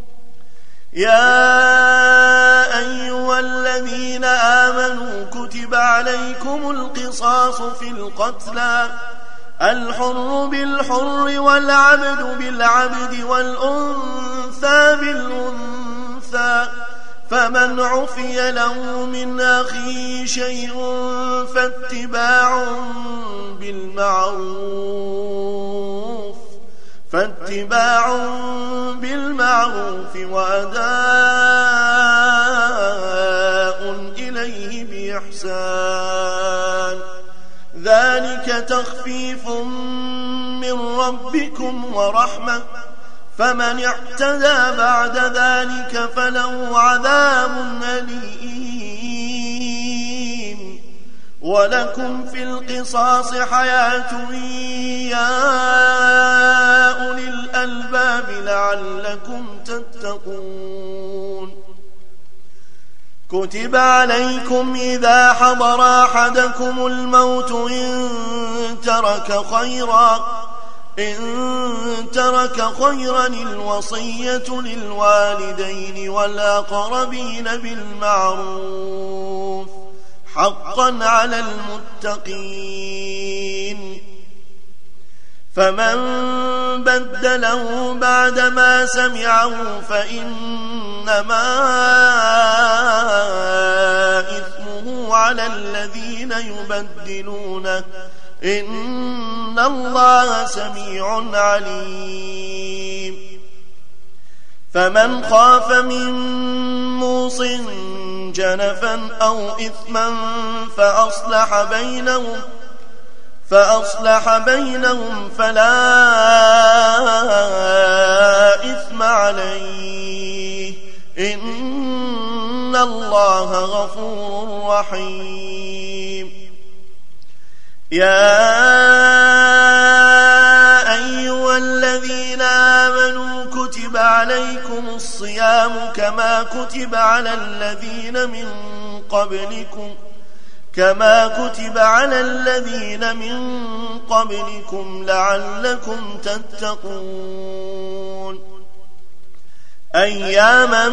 يا أيها الذين آمنوا كتب عليكم القصاص في القتلى الحر بالحر والعبد بالعبد والأنثى بالأنثى فمن عفي له من أخيه شيء فاتباع بالمعروف وأداء إليه بإحسان ذلك تخفيف من ربكم ورحمة فمن اعتدى بعد ذلك فله عذاب أليم ولكم في القصاص حياة يا أولي الألباب لعلكم تتقون كتب عليكم إذا حضر أحدكم الموت إن ترك خيرا الوصية للوالدين والأقربين بالمعروف حقا على المتقين فمن بدله بعدما سمعه فإنما إثمه على الذين يبدلونه إن الله سميع عليم فمن خاف من موص جنفا أو إثما فأصلح بينهم فلا إثم عليه إن الله غفور رحيم يا أيها الذين آمنوا كتب عليكم الصيام كما كتب على الذين من قبلكم لعلكم تتقون أياما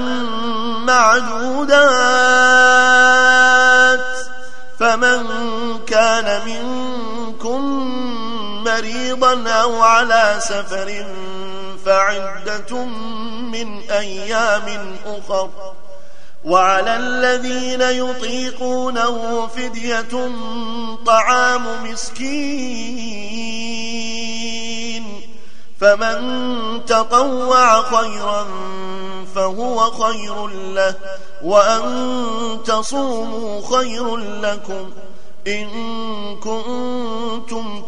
معدودات فمن كان منكم مريضا أو على سفر فعدة من أيام أخر وعلى الذين يطيقونه فدية طعام مسكين فمن تطوع خيرا فهو خير له وأن تصوموا خير لكم إن كنتم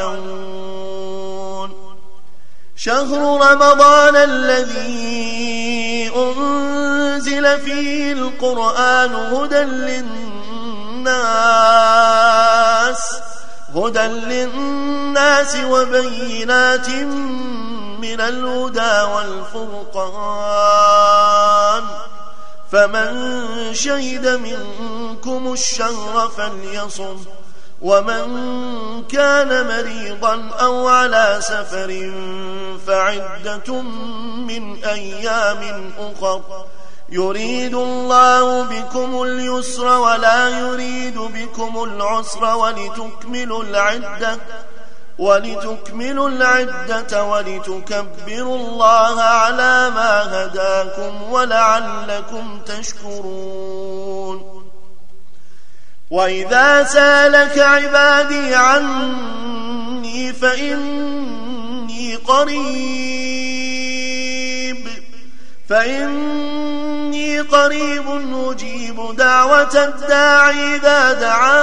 تعلمون شهر رمضان الذي أنزل فيه القرآن هدى للناس وبينات من الهدى والفرقان فمن شهد منكم الشهر فليصم ومن كان مريضا أو على سفر فعدة من أيام أخر يريد الله بكم اليسر ولا يريد بكم العسر ولتكملوا العدة ولتكبروا الله على ما هداكم ولعلكم تشكرون وإذا سالك عبادي عني فإني قريب أجيب دعوة الداعي إذا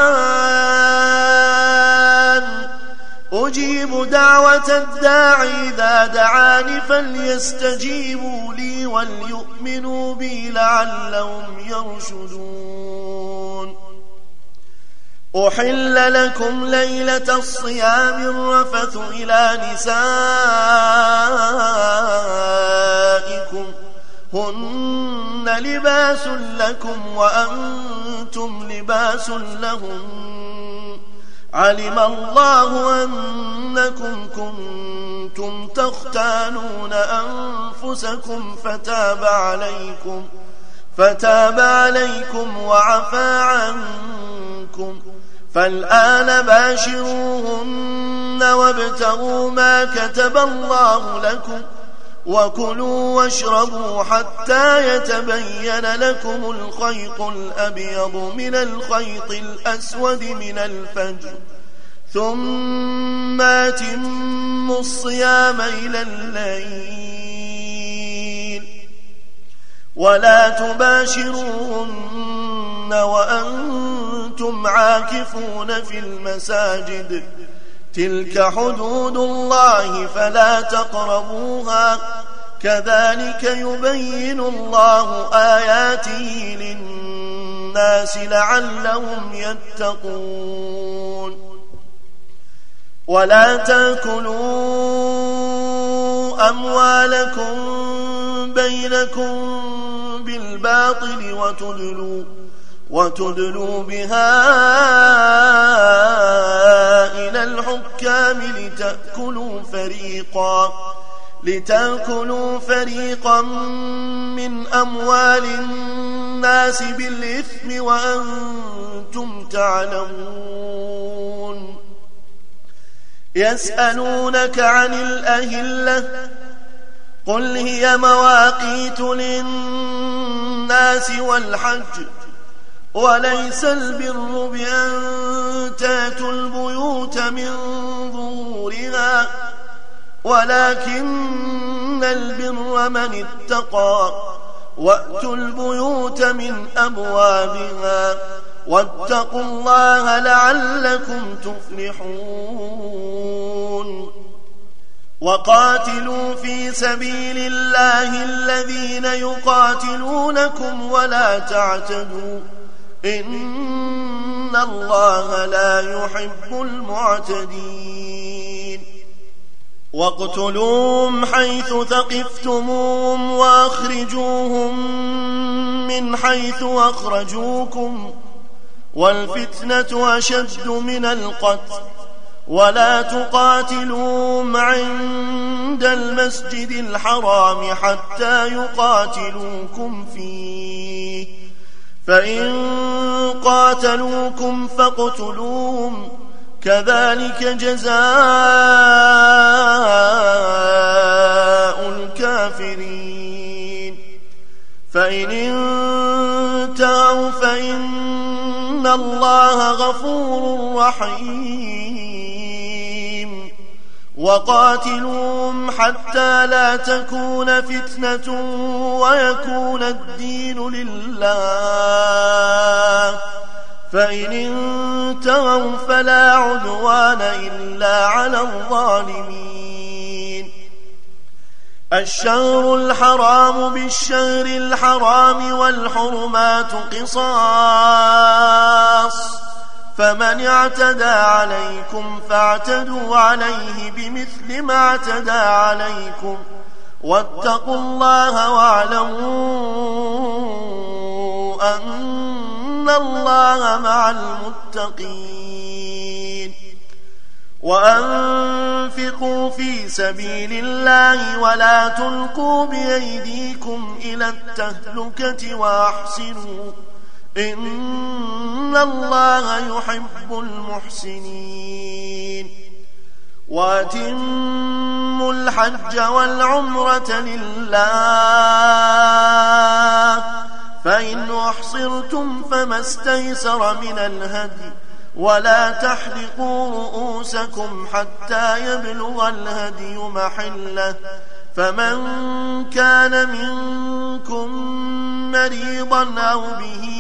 دعان فليستجيبوا لي وليؤمنوا بي لعلهم يرشدون أحل لكم ليلة الصيام الرفث إلى نسائكم هن لباس لكم وأنتم لباس لهم علم الله أنكم كنتم تختانون أنفسكم فتاب عليكم وعفى عنكم فالآن باشروهن وابتغوا ما كتب الله لكم وكلوا واشربوا حتى يتبين لكم الخيط الأبيض من الخيط الأسود من الفجر ثم أتموا الصيام إلى الليل ولا تباشروهن وأنتم عاكفون في المساجد تلك حدود الله فلا تقربوها كذلك يبين الله آياته للناس لعلهم يتقون ولا تأكلوا أموالكم بينكم بالباطل وتدلوا بها إلى الحكام لتأكلوا فريقا من أموال الناس بالإثم وأنتم تعلمون يسألونك عن الأهلة قل هي مواقيت للناس والحج وليس البر بأن تأتوا البيوت من ظهورها ولكن البر من اتقى وأتوا البيوت من أبوابها واتقوا الله لعلكم تفلحون وقاتلوا في سبيل الله الذين يقاتلونكم ولا تعتدوا إن الله لا يحب المعتدين واقتلوهم حيث ثقفتموهم وأخرجوهم من حيث أخرجوكم والفتنة أشد من القتل ولا تقاتلوهم عند المسجد الحرام حتى يقاتلوكم فيه فإن قاتلوكم فاقتلوهم كذلك جزاء الكافرين فإن انتهوا فإن الله غفور رحيم وقاتلوهم حتى لا تكون فتنة ويكون الدين لله فإن انتهوا فلا عدوان إلا على الظالمين الشهر الحرام بالشهر الحرام والحرمات قصاص فمن اعتدى عليكم فاعتدوا عليه بمثل ما اعتدى عليكم واتقوا الله واعلموا أن الله مع المتقين وأنفقوا في سبيل الله ولا تلقوا بأيديكم إلى التهلكة وأحسنوا إن الله يحب المحسنين وأتموا الحج والعمرة لله فإن أحصرتم فما استيسر من الهدي ولا تحلقوا رؤوسكم حتى يبلغ الهدي محله فمن كان منكم مريضا أو به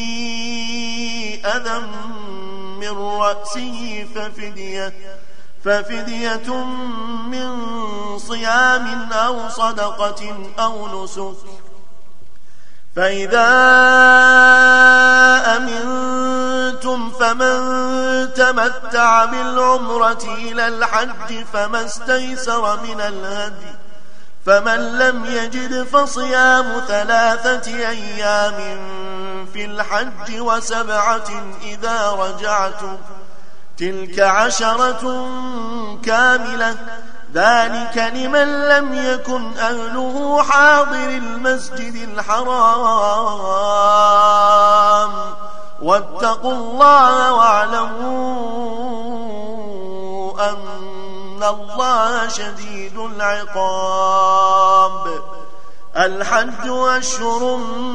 أذى من رأسه ففدية من صيام أو صدقة أو نسك فإذا أمنتم فمن تمتع بالعمرة إلى الحج فما استيسر من الهدي فمن لم يجد فصيام 3 أيام في الحج و7 إذا رجعتم تلك 10 كاملة ذلك لمن لم يكن أهله حاضر المسجد الحرام واتقوا الله واعلموا أن الله شديد العقاب الحج أشهر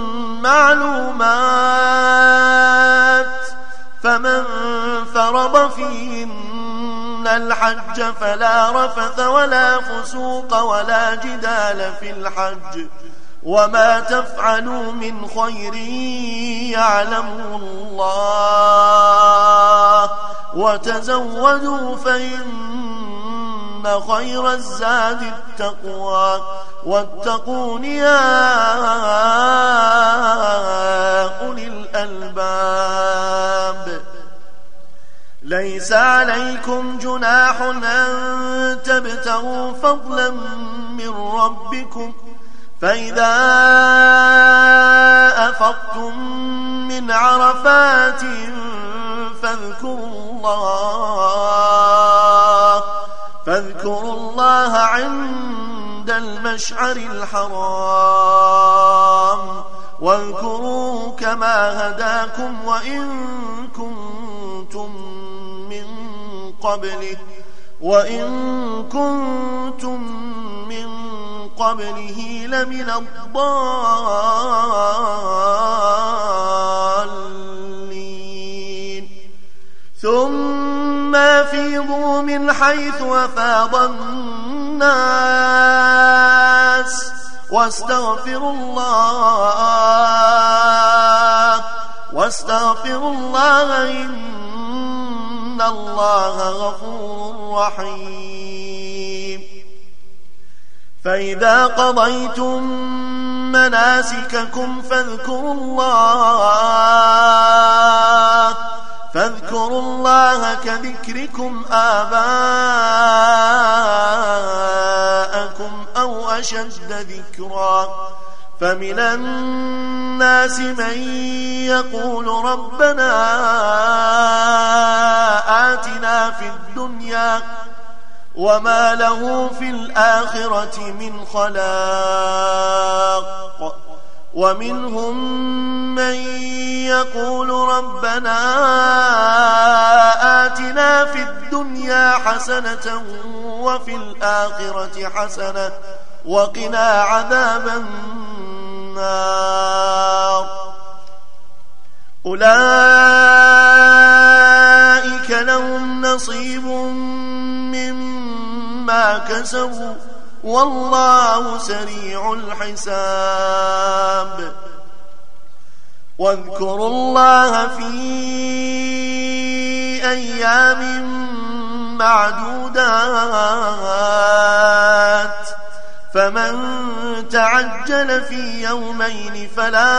معلومات فمن فرض فيهن الحج فلا رفث ولا فسوق ولا جدال في الحج وما تفعلوا من خير يعلمه الله وتزودوا فإن خير الزاد التقوى واتقون يا أولي الألباب. ليس عليكم جناح أن تبتغوا فضلا من ربكم فإذا أفضتم من عرفات فاذكروا الله عند المشعر الحرام واذكروا كما هداكم وإن كنتم من قبله لمن الضالين. ثم أفيضوا من حيث أفاض الناس واستغفروا الله إن الله غفور رحيم. فإذا قضيتم مناسككم فاذكروا الله كذكركم آباءكم أو أشد ذكرا. فمن الناس من يقول ربنا آتنا في الدنيا وما له في الآخرة من خلاق. ومنهم من يقول ربنا آتنا في الدنيا حسنة وفي الآخرة حسنة وقنا عذاب النار. أولئك لهم نصيب مما كسبوا والله سريع الحساب. واذكروا الله في أيام معدودات فمن تعجل في يومين فلا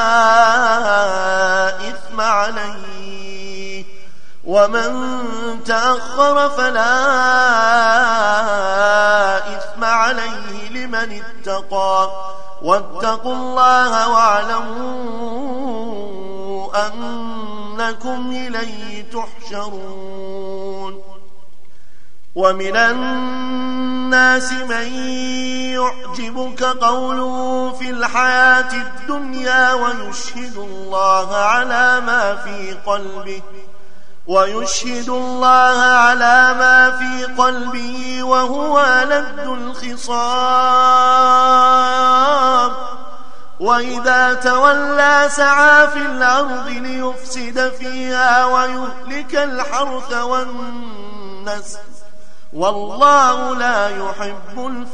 إثم عليه ومن تأخر فلا إثم عليه لمن اتقى. واتقوا الله واعلموا أنكم إليه تحشرون. ومن الناس من يعجبك قوله في الحياة الدنيا ويشهد الله على ما في قلبه وهو ألد الخصام. وإذا تولى سعى في الأرض ليفسد فيها ويهلك الحرث والنسل والله لا يحب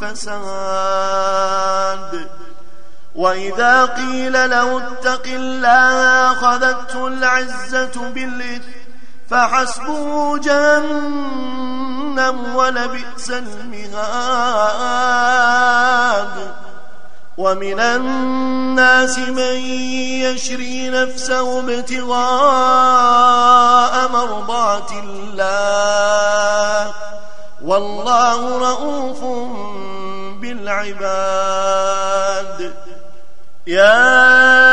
الفساد. وإذا قيل له اتق الله أخذته العزة بالإثم فحسبه جهنم ولبئس المهاد. ومن الناس من يشري نفسه ابتغاء مرضات الله والله رؤوف بالعباد. يا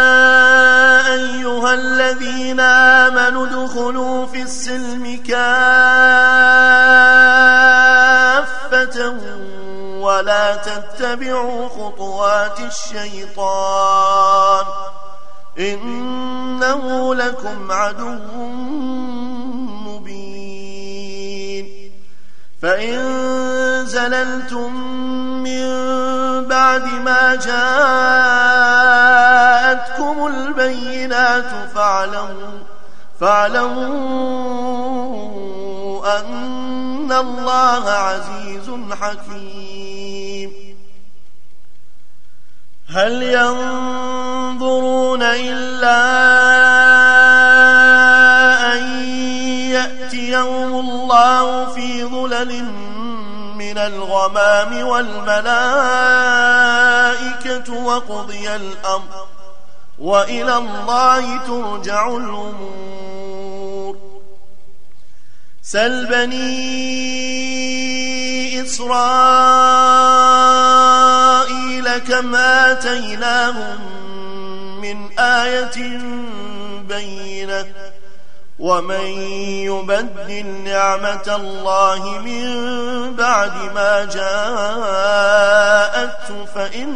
أيها الذين آمنوا ادخلوا في السلم كافة ولا تتبعوا خطوات الشيطان إنه لكم عدو مبين. فإن زللتم من بعد ما جاءتكم البينات فاعلموا أن الله عزيز حكيم. هل ينظرون إلا أن يأتيهم الله في ظلل من الغمام والملائكة وقضي الأمر وإلى الله ترجع الأمور سل بني إسرائيل كم آتيناهم من آية بينة ومن يبدل نعمة الله من بعد ما جاءته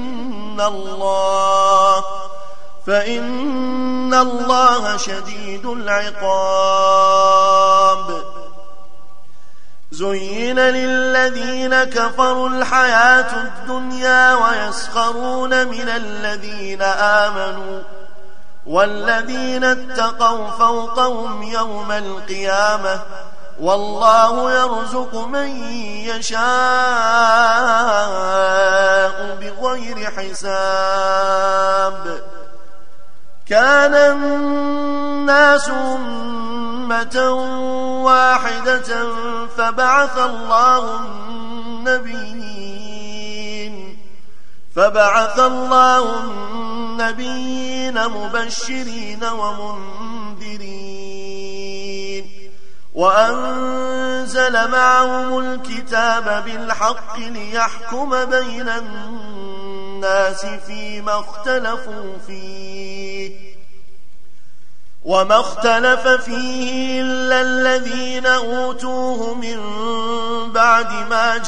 فإن الله شديد العقاب زين للذين كفروا الحياة الدنيا ويسخرون من الذين آمنوا والذين اتقوا فوقهم يوم القيامة والله يرزق من يشاء بغير حساب كان الناس أمة واحدة فبعث الله النبيين مبشرين ومنذرين وأنزل معهم الكتاب بالحق ليحكم بين الناس فيما اختلفوا فيه وما اختلف فيه إلا الذين أوتوه من بعد ما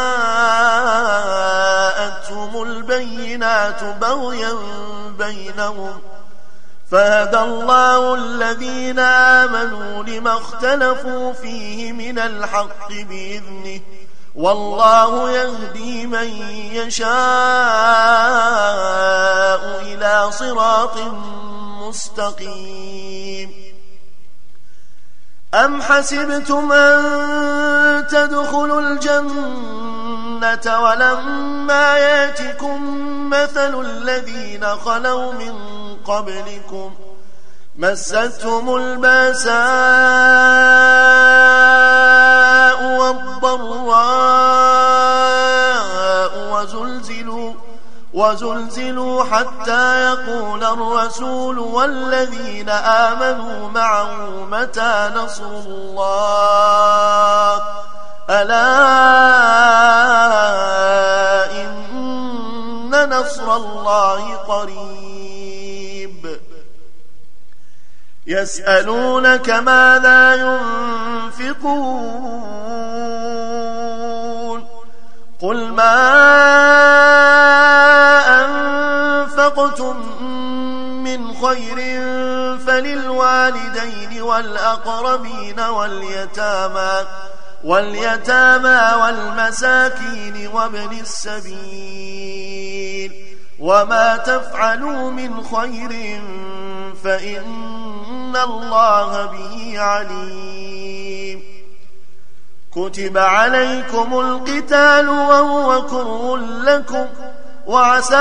جاءتهم البينات بغيا بينهم فهدى الله الذين آمنوا لما اختلفوا فيه من الحق بإذنه والله يهدي من يشاء إلى صراط مستقيم أم حسبتم أن تدخلوا الجنة ولما ياتكم مثل الذين خلوا من قبلكم مستهم الباساء والضراء وزلزلوا حتى يقول الرسول والذين آمنوا معه متى نصر الله ألا إن نصر الله قريب يسألونك ماذا ينفقون قل ما أنفقتم من خير فللوالدين والأقربين واليتامى والمساكين وابن السبيل وما تفعلوا من خير فإن الله به عليم كتب عليكم القتال وهو كره لكم وعسى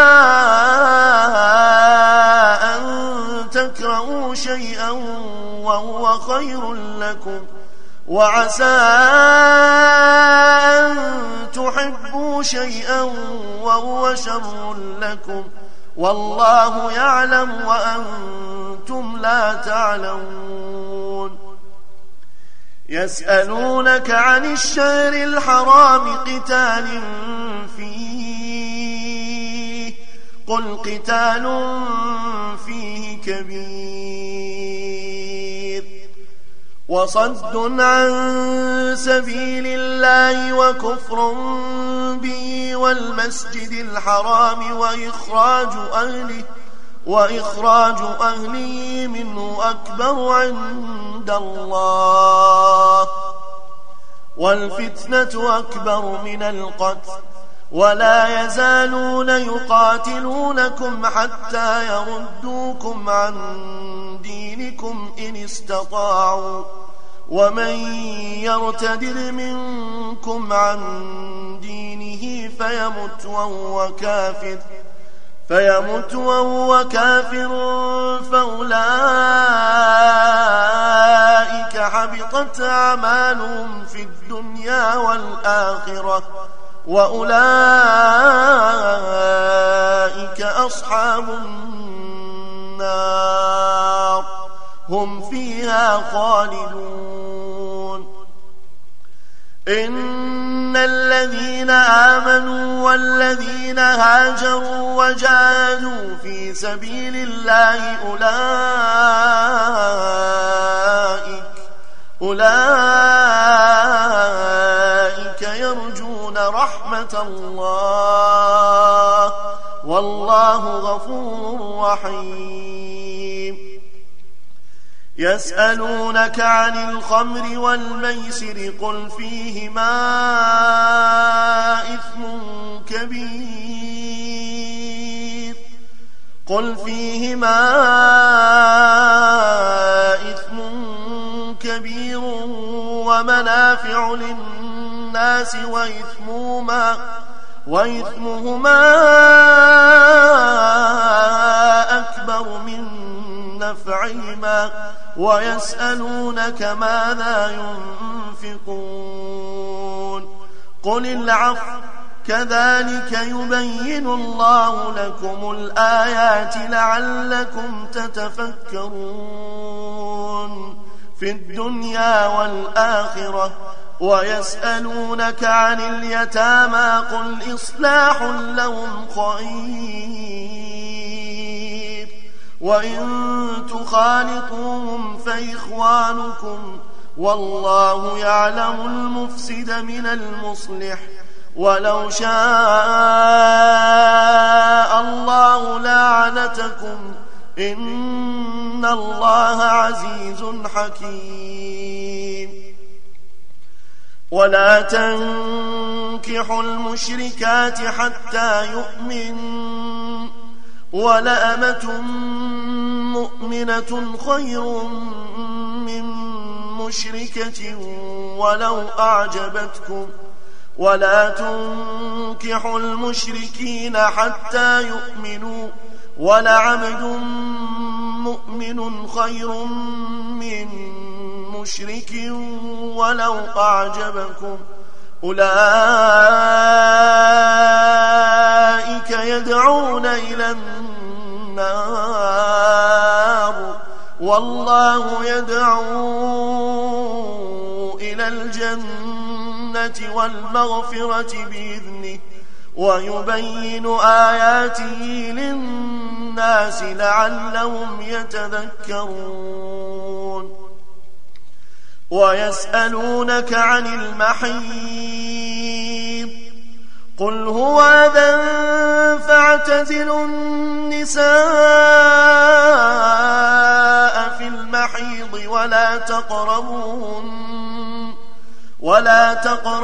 أن تكرهوا شيئا وهو خير لكم وعسى أن تحبوا شيئا وهو شر لكم والله يعلم وأنتم لا تعلمون يسألونك عن الشهر الحرام قتال فيه قل قتال فيه كبير وصد عن سبيل الله وكفر به والمسجد الحرام وإخراج أهله منه أكبر عند الله والفتنة أكبر من القتل ولا يزالون يقاتلونكم حتى يردوكم عن دينكم إن استطاعوا ومن يرتد منكم عن دينه فيمت وهو كافر فيمت وهو كافر فأولئك حبطت أعمالهم في الدنيا والآخرة وأولئك أصحاب النار هم فيها خالدون. إن الذين آمنوا والذين هاجروا وجاهدوا في سبيل الله أولئك يرجون رحمة الله والله غفور رحيم. يسألونك عن الخمر والميسر قل فيهما إثم كبير ومنافع للناس وإثمهما أكبر من نفعهما ويسألونك ماذا ينفقون قل العفو كذلك يبين الله لكم الآيات لعلكم تتفكرون في الدنيا والآخرة. ويسألونك عن اليتامى قل إصلاح لهم خير وإن تخالطوهم فإخوانكم والله يعلم المفسد من المصلح ولو شاء الله لعنتكم إن الله عزيز حكيم. ولا تنكحوا المشركات حتى يؤمنوا ولأمة مؤمنة خير من مشركة ولو أعجبتكم ولا تنكحوا المشركين حتى يؤمنوا ولعبد مؤمن خير من مشرك ولو أعجبكم أولئك يدعون إلى النار والله يدعو إلى الجنة والمغفرة بإذنه ويبين آياته للناس لعلهم يتذكرون. ويسألونك عن المحيض قل هو أذى فاعتزلوا النساء في المحيض ولا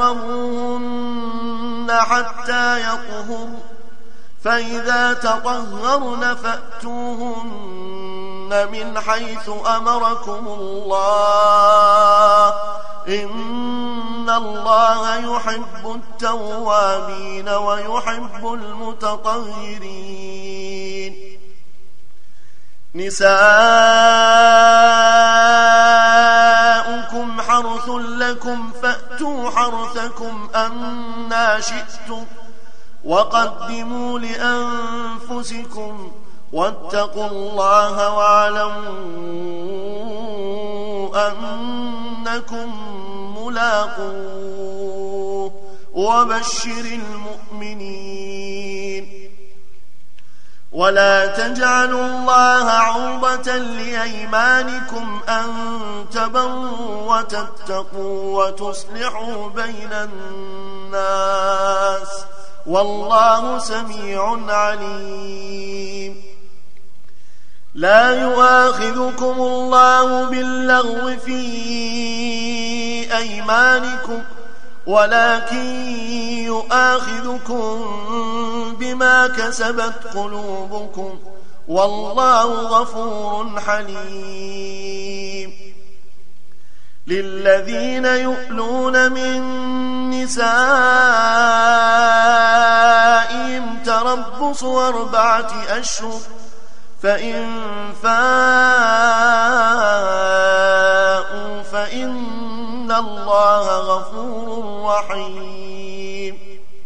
تقربوهن حتى يطهر فإذا تطهرن فأتوهن من حيث أمركم الله إن الله يحب التوابين ويحب المتطهرين. نساؤكم حرث لكم فأتوا حرثكم أنى شئتم وقدموا لأنفسكم واتقوا الله واعلموا أنكم ملاقوه وبشر المؤمنين. ولا تجعلوا الله عرضة لأيمانكم أن تبروا وتتقوا وتصلحوا بين الناس والله سميع عليم. لا يؤاخذكم الله باللغو في أيمانكم ولكن يؤاخذكم بما كسبت قلوبكم والله غفور حليم. للذين يؤلون من نسائهم تربص تربص 4 أشهر، فإن فاءوا فإن الله غفور رحيم.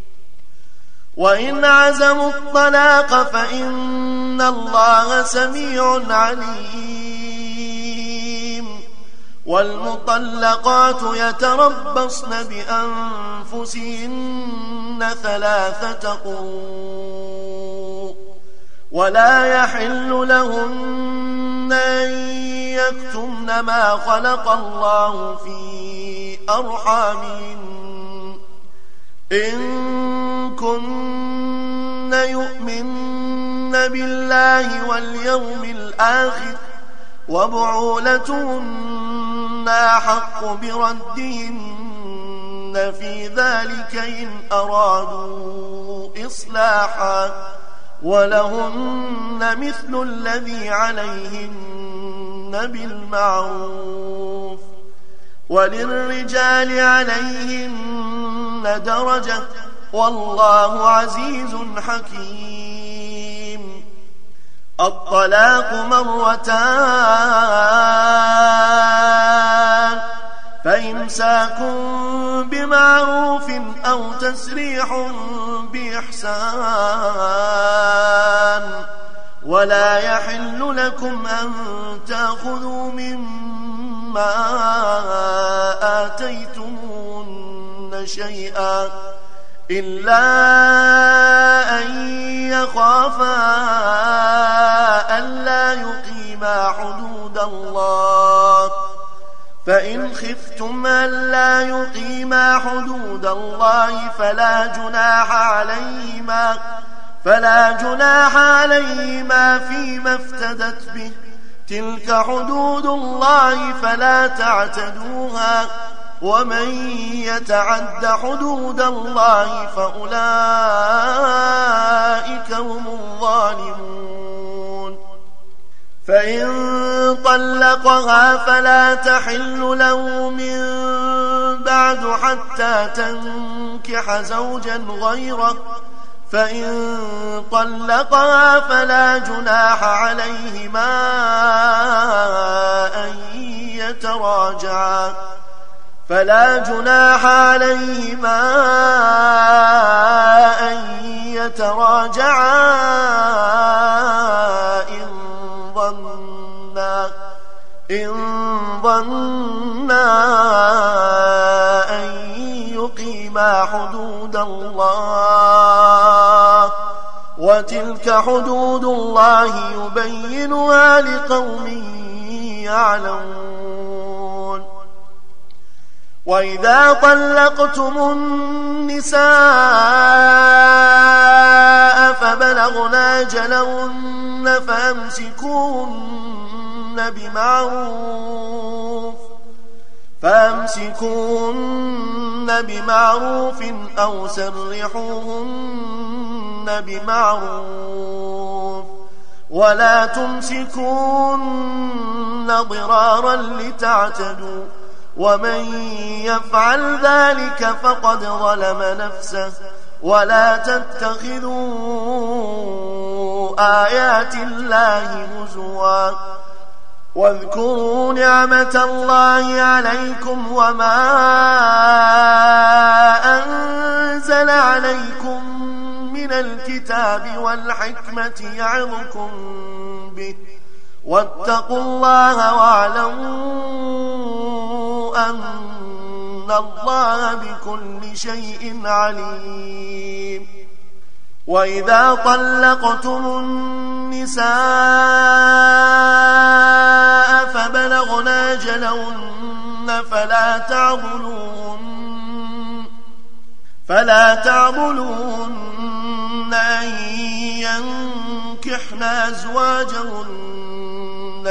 وإن عزموا الطلاق فإن الله سميع عليم. والمطلقات يتربصن بأنفسهن 3 قروء، ولا يحل لهن أن يكتمن ما خلق الله في أرحامهن إن كن يؤمن بالله واليوم الآخر، وبعولتهن أحق بردهن في ذلك إن أرادوا إصلاحا، ولهن مثل الذي عليهن بالمعروف، وللرجال عليهن درجة، والله عزيز حكيم. الطلاق 2 مرتان، فإمساك بمعروف أو تسريح بإحسان، ولا يحل لكم أن تأخذوا مما آتيتمون شيئا إلا أن يخافا ألا يقيما حدود الله، فإن خفتم ألا يقيما حدود الله فلا جناح عليهما فيما افتدت به، تلك حدود الله فلا تعتدوها، ومن يتعد حدود الله فأولئك هم الظالمون. فإن طلقها فلا تحل له من بعد حتى تنكح زوجا غيره، فإن طلقها فلا جناح عليهما أن يتراجعا إن ظنا أن يقيما حدود الله، وتلك حدود الله يبينها لقوم يعلمون. وإذا طلقتم النساء فبلغن أجلهن فأمسكوهن بمعروف أو سرحوهن بمعروف، ولا تمسكوهن ضرارا لتعتدوا، ومن يفعل ذلك فقد ظلم نفسه. ولا تتخذوا آيات الله هزوا، واذكروا نعمة الله عليكم وما أنزل عليكم من الكتاب والحكمة يعظكم به، واتقوا الله واعلموا أن الله بكل شيء عليم. وإذا طلقتم النساء فبلغن أجلهن فلا تعضلوهن أن ينكحن أزواجهن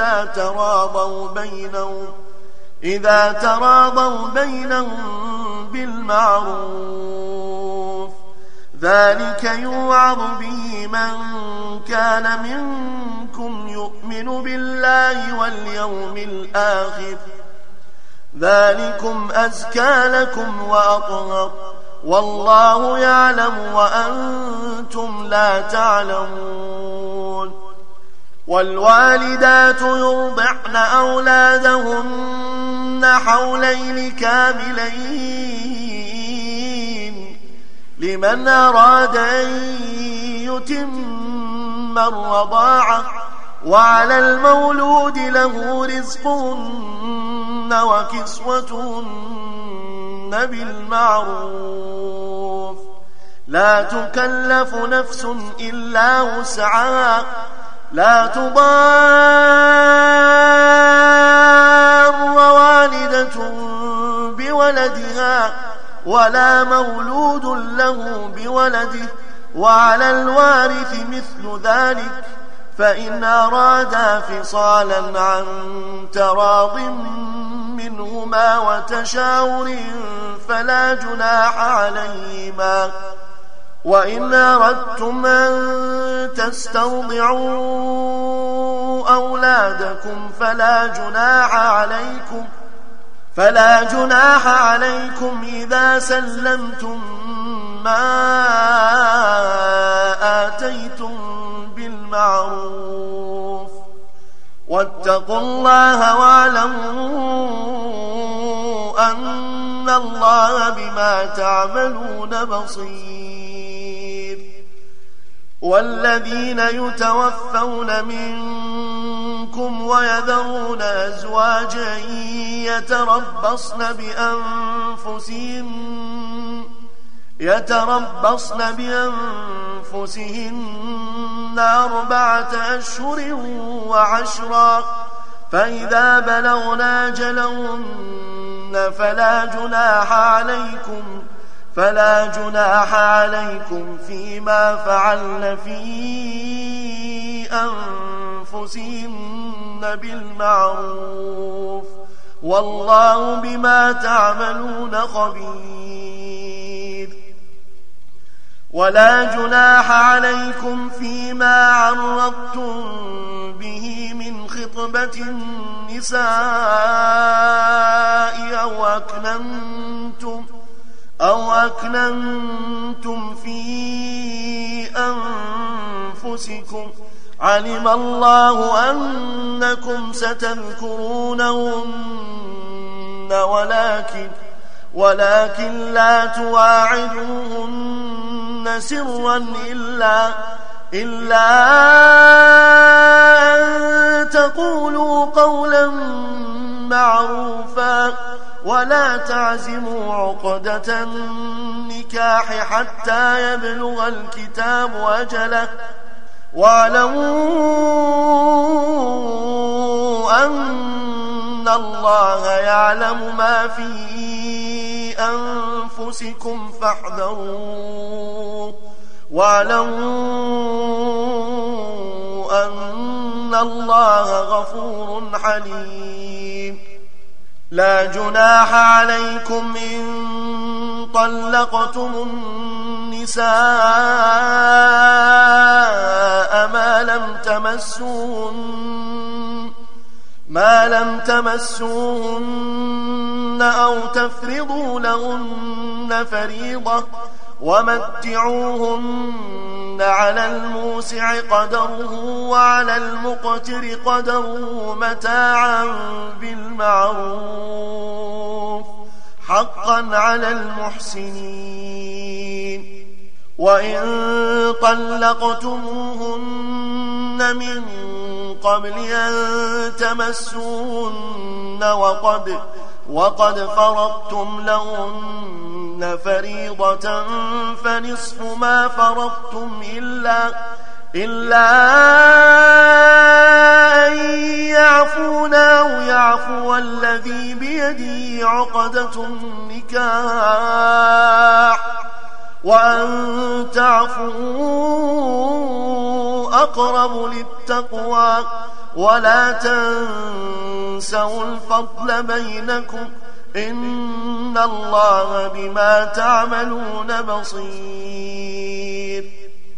إذا تراضوا بينهم بالمعروف، ذلك يوعظ به من كان منكم يؤمن بالله واليوم الآخر، ذلكم أزكى لكم وأطهر، والله يعلم وأنتم لا تعلمون. والوالدات يرضعن أولادهن حولين كاملين لمن أراد أن يتم الرضاعة، وعلى المولود له رزقهن وكسوتهن بالمعروف، لا تكلف نفس إلا وسعها، لا تضار والدة بولدها ولا مولود له بولده، وعلى الوارث مثل ذلك، فإن أرادا فصالا عن تراض منهما وتشاور فلا جناح عليهما. وإن أردتم أن تسترضعوا أولادكم فلا جناح عليكم إذا سلمتم ما آتيتم بالمعروف، واتقوا الله واعلموا أن الله بما تعملون بصير. والذين يتوفون منكم ويذرون أزواجا يتربصن بأنفسهن 4 أشهر و10، فإذا بلغن أجلهن فلا جناح عليكم فيما فعلن في أنفسهن بالمعروف، والله بما تعملون خبير. ولا جناح عليكم فيما عرضتم به من خطبة النساء أو أكننتم في أنفسكم، علم الله أنكم ستذكرونهن ولكن لا تواعدوهن سرا إلا أن تقولوا قولا معروفا، ولا تعزموا عقدة النكاح حتى يبلغ الكتاب أجله، واعلموا أن الله يعلم ما في أنفسكم فاحذروه، واعلموا أن الله غفور حليم. لا جناح عليكم إن طلقتم النساء ما لم تمسوهن أو تفرضوا لهن فريضة، ومتعوهن على الموسع قدره وعلى المقتر قدره متاعا بالمعروف، حقا على المحسنين. وإن طلقتموهن من قبل أن تمسوهن وقد فرضتم لهن فريضة فنصف ما فرضتم إلا أن يعفون أو يعفو الذي بيده عقدة النكاح، وأن تعفوا أقرب للتقوى، ولا تنسوا الفضل بينكم، إن الله بما تعملون بصير.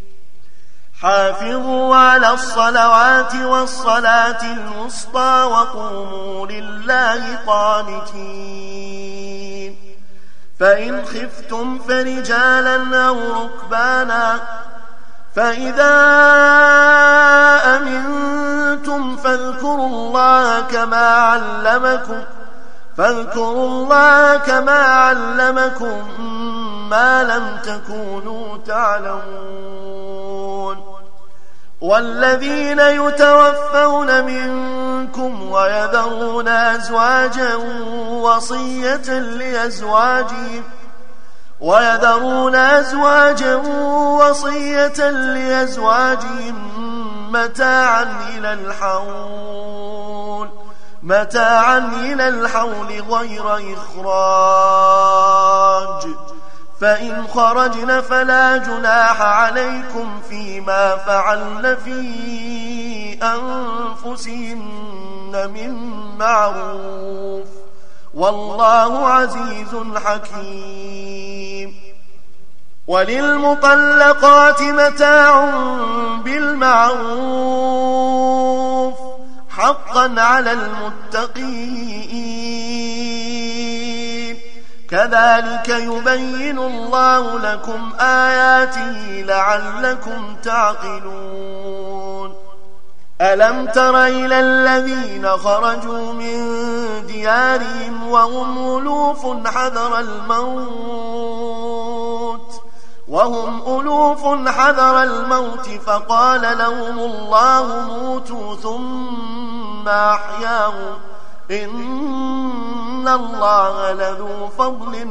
حافظوا على الصلوات والصلاة الوسطى وقوموا لله قانتين. فإن خفتم فرجالا أو ركبانا فإذا أمنتم فاذكروا الله كما علمكم ما لم تكونوا تعلمون. والذين يتوفون منكم ويذرون أزواجا وصية لأزواجهم متاعا إلى الحول غير إخراج، فإن خرجن فلا جناح عليكم فيما فعلن في أنفسهن من معروف، والله عزيز حكيم. وللمطلقات متاع بالمعروف حقا على المتقين، كذلك يبين الله لكم آياته لعلكم تعقلون. ألم تر إلى الذين خرجوا من ديارهم وهم ألوف حذر الموت فقال لهم الله موتوا ثم أحياهم، إن الله لذو فضل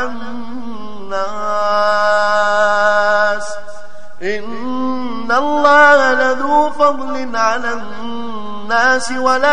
على الناس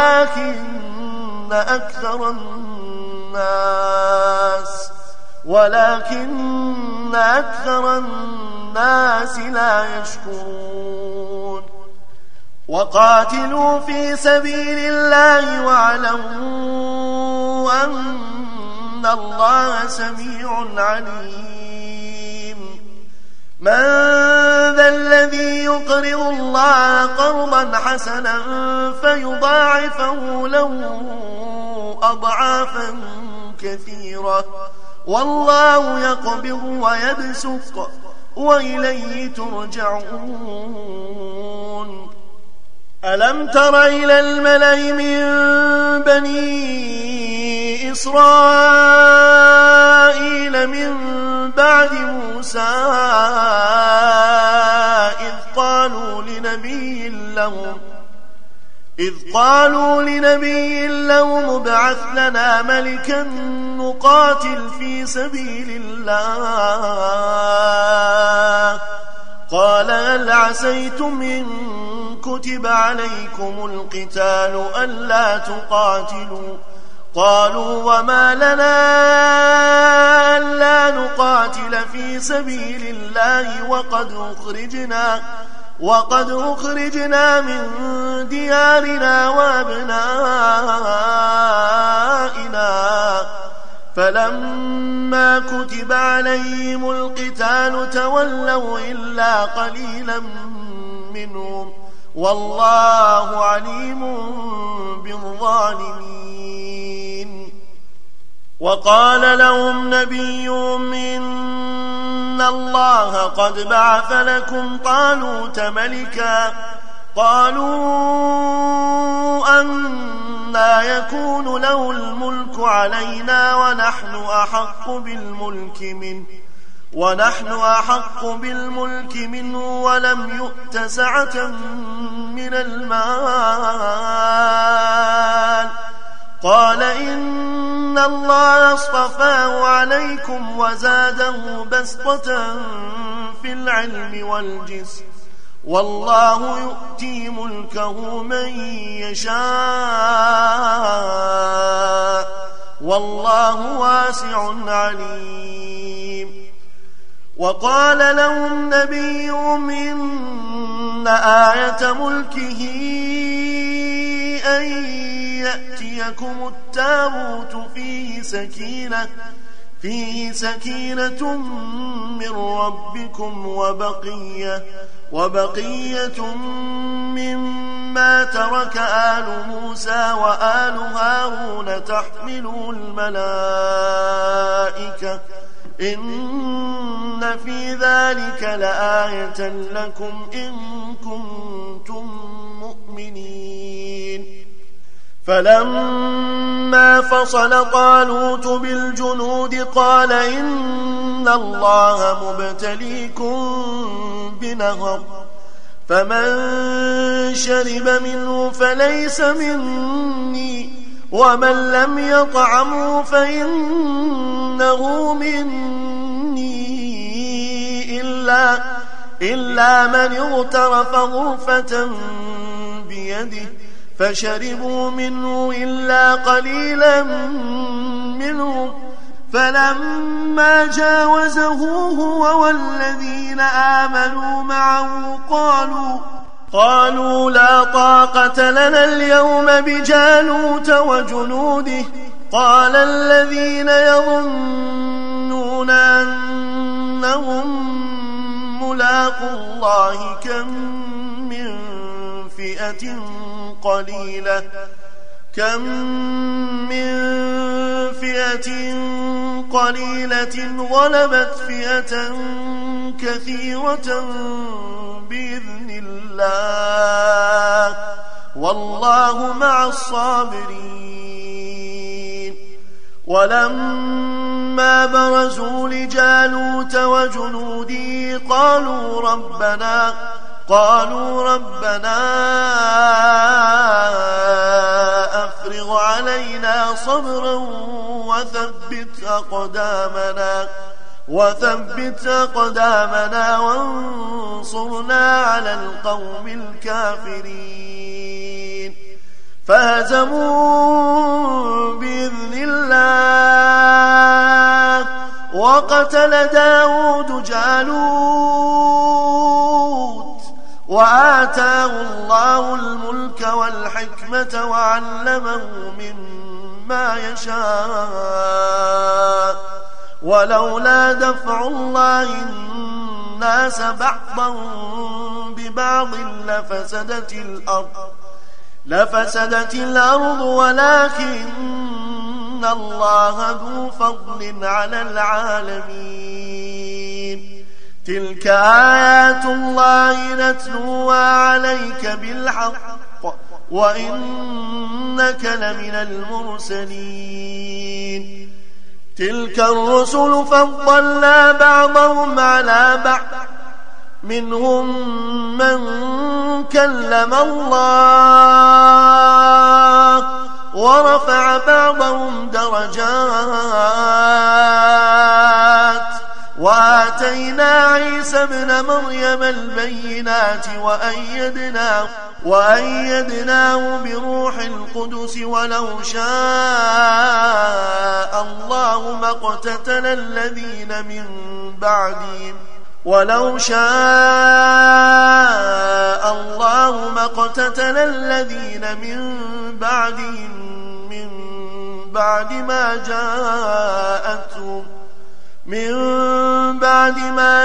ولكن أكثر الناس لا يشكرون. وقاتلوا في سبيل الله واعلموا أن الله سميع عليم. من ذا الذي يقرض الله قرضا حسنا فيضاعفه له أضعافا كثيرة، والله يقبض ويبسط وإليه ترجعون. ألم تر إلى الملأ من بني إسرائيل من بعد موسى إذ قالوا لنبي لهم ابعث لنا ملكا نقاتل في سبيل الله، قال هل عسيتم إن كتب عليكم القتال ألا تقاتلوا؟ قالوا وما لنا ألا نقاتل في سبيل الله وقد أخرجنا من ديارنا وأبنائنا، فلما كتب عليهم القتال تولوا إلا قليلا منهم، والله عليم بالظالمين. وقال لهم نبيهم إن الله قد بعث لكم طالوت ملكا، قالوا أنى يكون له الملك علينا ونحن أحق بالملك منه ولم يؤت سعة من المال، قال إن الله اصطفاه عليكم وزاده بسطة في العلم والجسم، والله يؤتي ملكه من يشاء، والله واسع عليم. وقال لهم نبيهم إن آية ملكه أن يأتيكم التابوت فيه سكينة من ربكم وبقية مما ترك آل موسى وآل هارون تحمله الملائكة إن في ذلك لآية لكم إن كنتم مؤمنين فلما فصل طالوت بالجنود قال إن الله مبتليكم بنهر فمن شرب منه فليس مني ومن لم يطعمه فإنه مني إلا من اغترف غرفة بيده فشربوا منه إلا قليلا منهم فلما جاوزه هو والذين آمنوا معه قالوا لا طاقة لنا اليوم بجالوت وجنوده قال الذين يظنون أنهم ملاقو الله كم من فئة قليلة غلبت فئة كثيرة بإذن الله والله مع الصابرين ولما برزوا لجالوت وجنوده قالوا ربنا أفرغ علينا صبرا وثبت أقدامنا وانصرنا على القوم الكافرين فهزموا بإذن الله وقتل داود جالوت وآتاه الله الملك والحكمة وعلمه مما يشاء ولولا دفع الله الناس بعضهم ببعض لفسدت الأرض ولكن الله ذو فضل على العالمين تلك آيات الله نتلوها عليك بالحق وإنك لمن المرسلين تلك الرسل فضلنا بعضهم على بعض منهم من كلم الله ورفع بعضهم درجات وآتينا عيسى ابن مريم البينات وأيدناه بروح القدس ولو شاء الله ما اقتتل الذين من بعدهم من بعد ما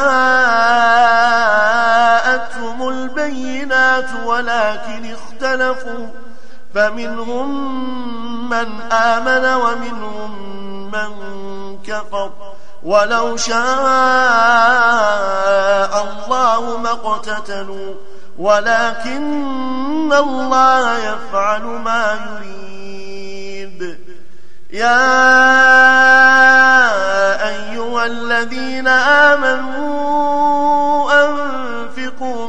جاءتهم البينات ولكن اختلفوا فمنهم من آمن ومنهم من كفر ولو شاء الله ما اقتتلوا ولكن الله يفعل ما يريد يا أيها الذين آمنوا أنفقوا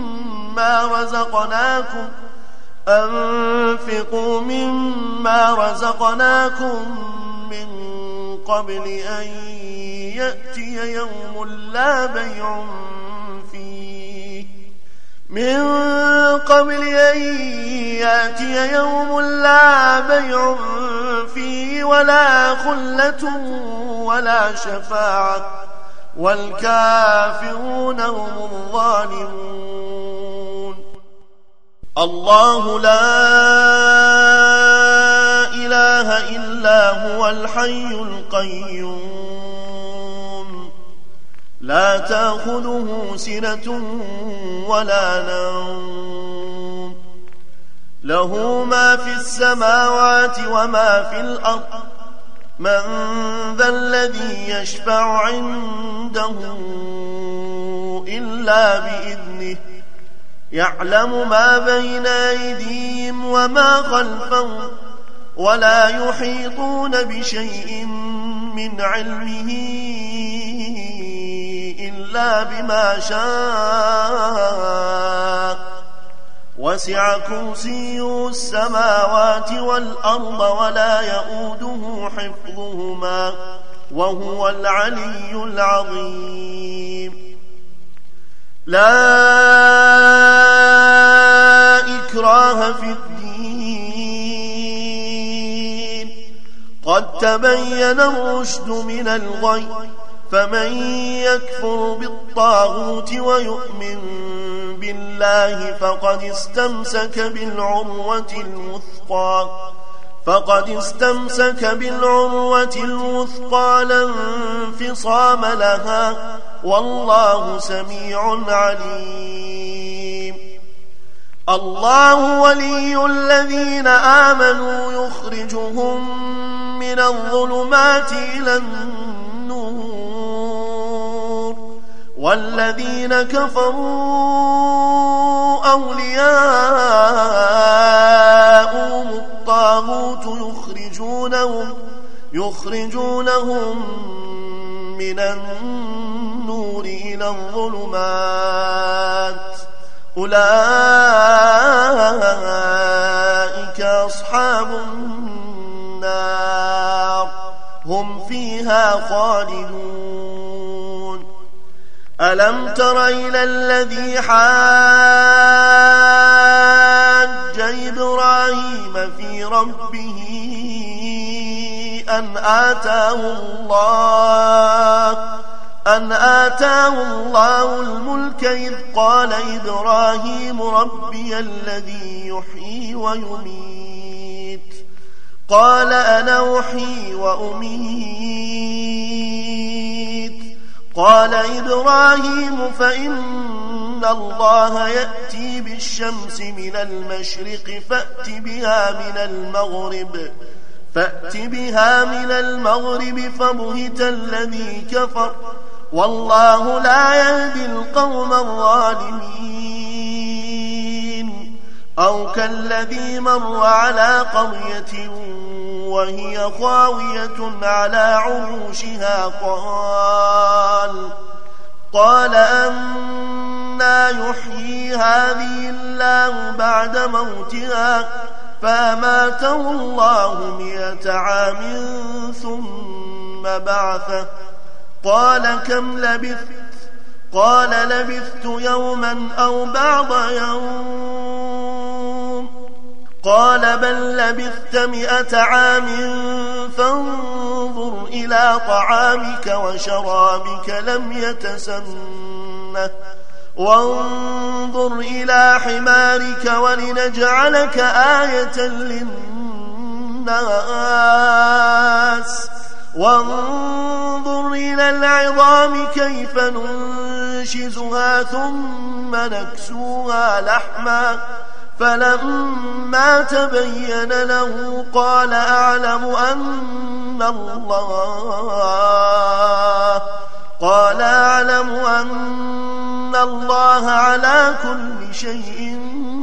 مما رزقناكم من قبل أن يأتي يوم لا بيع فيه ولا خلة ولا شفاعة والكافرون هم الظالمون الله لا إله إلا هو الحي القيوم لا تأخذه سنة ولا نوم له ما في السماوات وما في الأرض من ذا الذي يشفع عنده إلا بإذنه يعلم ما بين أيديهم وما خلفهم ولا يحيطون بشيء من علمه إلا بما شاء وسع كرسيه السماوات والأرض ولا يؤوده حفظهما وهو العلي العظيم لا إكراه في الدين قد تبين الرشد من الغي فمن يكفر بالطاغوت ويؤمن بالله فقد استمسك بالعروة الوثقى لا انفصام لها والله سميع عليم الله ولي الذين آمنوا يخرجهم من الظلمات إلى النور والذين كفروا أولياءهم الطاغوت يخرجونهم من النور إلى الظلمات أولئك أصحاب النار هم فيها خالدون ألم تر إلى الذي حاج إبراهيم في ربه أن آتاه الله الملك إذ قال إبراهيم ربي الذي يحيي ويميت قال أنا أحيي وأميت قال إبراهيم فإن الله يأتي بالشمس من المشرق فأت بها من المغرب فبهت الذي كفر والله لا يهدي القوم الظالمين أو كالذي مر على قرية وهي خاوية على عروشها قال أنى يحيي هذه الله بعد موتها فأماته الله 100 عام ثم بعثه قال كم لبثت قال لبثت يوما أو بعض يوم قال بل لبثت 100 عام فانظر إلى طعامك وشرابك لم يتسنه وانظر إلى حمارك ولنجعلك آية للناس وانظر إلى العظام كيف ننشزها ثم نكسوها لحما فلما تبين له قال أعلم أن الله على كل شيء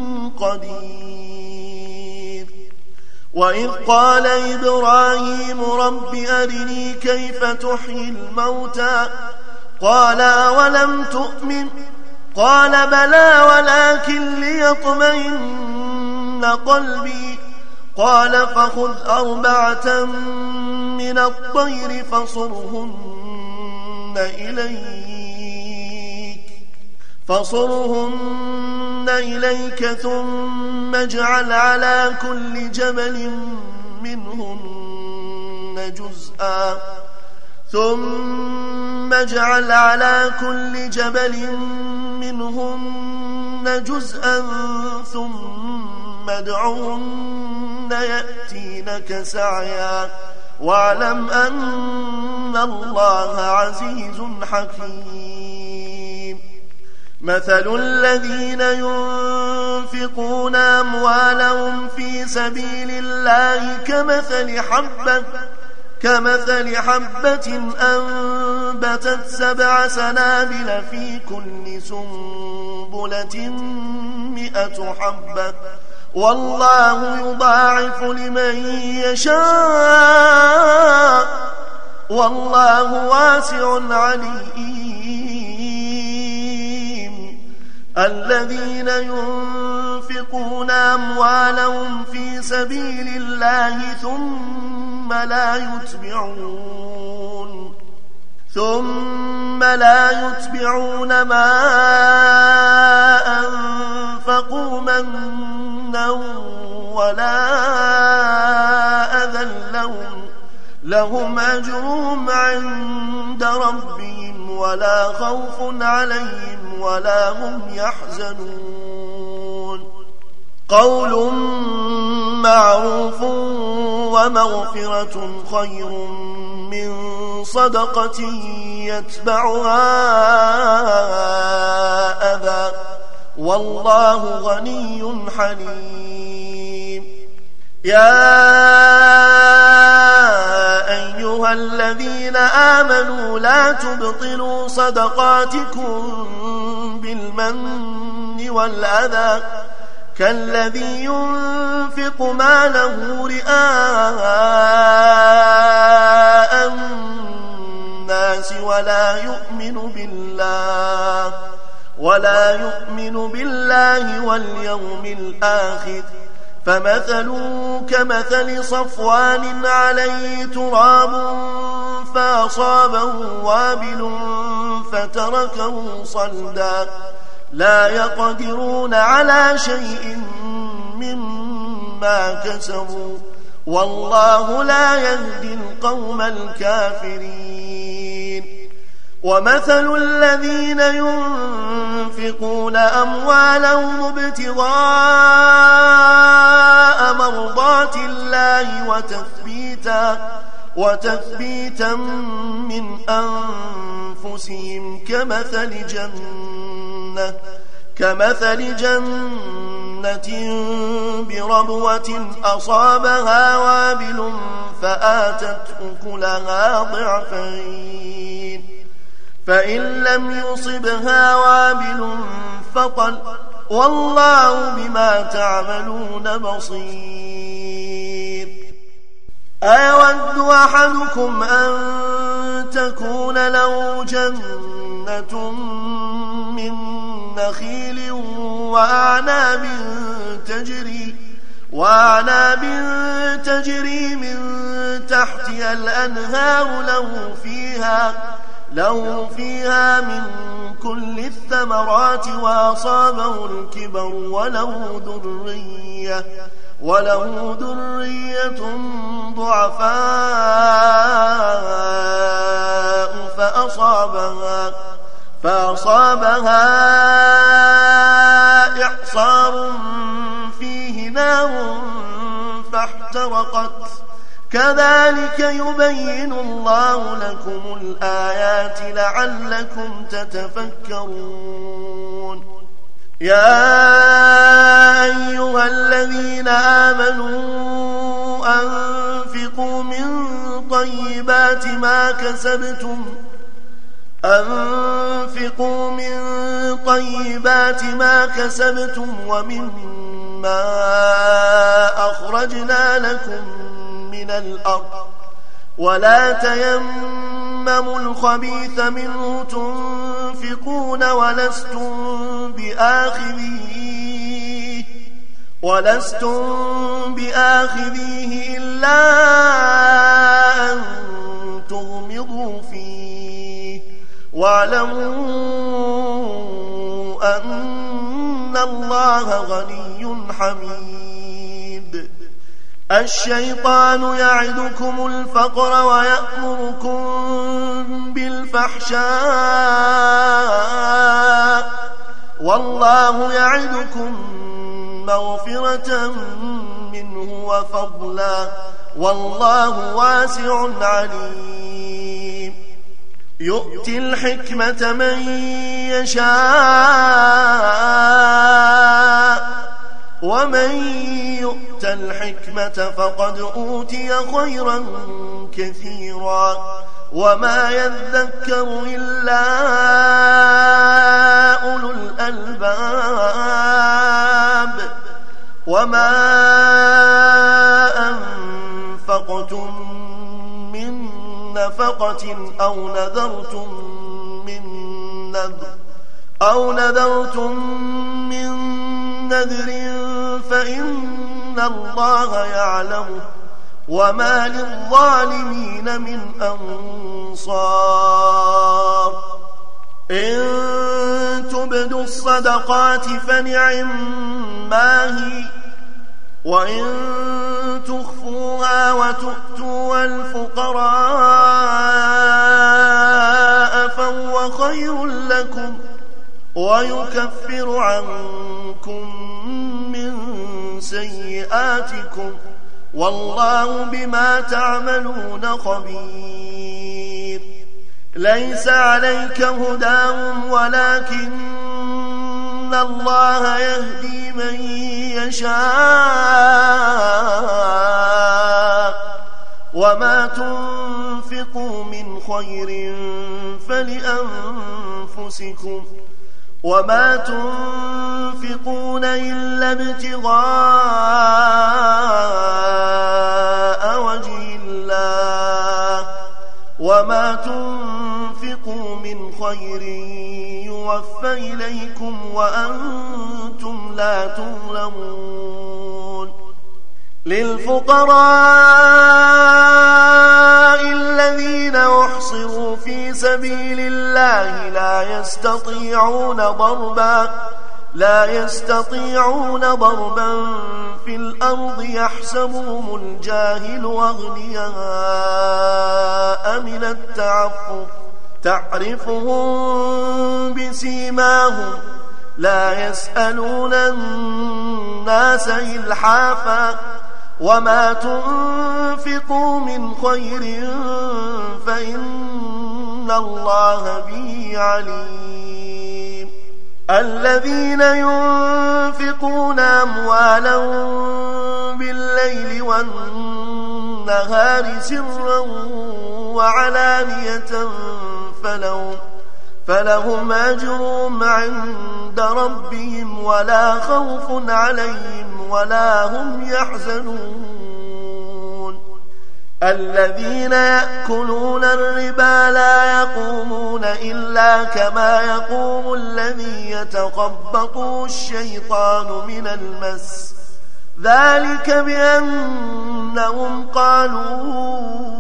قدير وإذ قال إبراهيم رب أرني كيف تحيي الموتى قال أولم تؤمن قال بلى ولكن ليطمئن قلبي قال فخذ 4 من الطير فصرهن إليك ثم اجعل على كل جبل منهن جزءا ثم ادعهن يأتينك سعيا واعلم أن الله عزيز حكيم مثل الذين ينفقون أموالهم في سبيل الله كمثل حبة أنبتت 7 سنابل في كل سنبلة 100 حبة والله يضاعف لمن يشاء والله واسع عليم. الذين ينفقون أموالهم في سبيل الله ثم لا يتبعون ما أنفقوا منا ولا أذى لهم أجرهم عند ربهم ولا خوف عليهم ولا هم يحزنون. قول معروف ومغفرة خير من صدقة يتبعها أذى والله غني حليم. يا أيها الذين آمنوا لا تبطلوا صدقاتكم بالمن والأذى كالذي ينفق ماله رئاء الناس ولا يؤمن بالله واليوم الآخر فمثله كمثل صفوان عليه تراب فأصابه وابل فتركه صلدا لا يقدرون على شيء مما كسبوا والله لا يهدي القوم الكافرين. ومثل الذين ينفقون أموالهم ابتغاء مرضات الله وتثبيتا من أنفسهم كمثل جنة بربوة أصابها وابل فآتت أكلها ضعفين فإن لم يصبها وابل فطل والله بما تعملون بصير. أيود أحدكم أن تكون له جنة من نخيل وأعناب تجري من تحتها الأنهار له فيها من كل الثمرات وأصابه الكبر وله ذرية ضعفاء فأصابها إعصار فيه نار فاحترقت كذلك يبين الله لكم الآيات لعلكم تتفكرون. يا أيها الذين آمنوا أنفقوا من طيبات ما كسبتم ومما أخرجنا لكم من الأرض ولا تيمموا الخبيث منه تنفقون ولستم بآخذيه إلا أن تغمضوا فيه واعلموا أن الله غني حميد. الشيطان يعدكم الفقر ويأمركم بالفحشاء والله يعدكم مغفرة منه وفضلا والله واسع عليم. يؤتي الحكمة من يشاء ومن يؤت الحكمة فقد أوتي خيرا كثيرا وما يذكر إلا أولو الألباب وما أنفقتم من نفقة أو نذرتم من نذر فإن الله يعلمه وما للظالمين من أنصار إن تبدوا الصدقات فنعما هي وإن تخفوها وتؤتوا الفقراء فهو خير لكم ويكفر عنكم من سيئاتكم والله بما تعملون خبير ليس عليك هداهم ولكن الله يهدي من يشاء وما تنفقوا من خير فلأنفسكم وما تنفقون إلا ابتغاء وجه الله وما تنفقوا من خير يوفى إليكم وأنتم لا تظلمون للفقراء الذين أحصروا في سبيل الله لا يستطيعون ضربا في الأرض يحسبهم الجاهل أغنياء من التعفف تعرفهم بسيماهم لا يسألون الناس إلحافا وما تنفقوا من خير فإن الله به عليم الذين ينفقون أموالهم بالليل والنهار سرا وعلانية فلهم أجرهم عند ربهم ولا خوف عليهم ولا هم يحزنون الذين يأكلون الربا لا يقومون إلا كما يقوم الذي يتخبطه الشيطان من المس ذلك بأنهم قالوا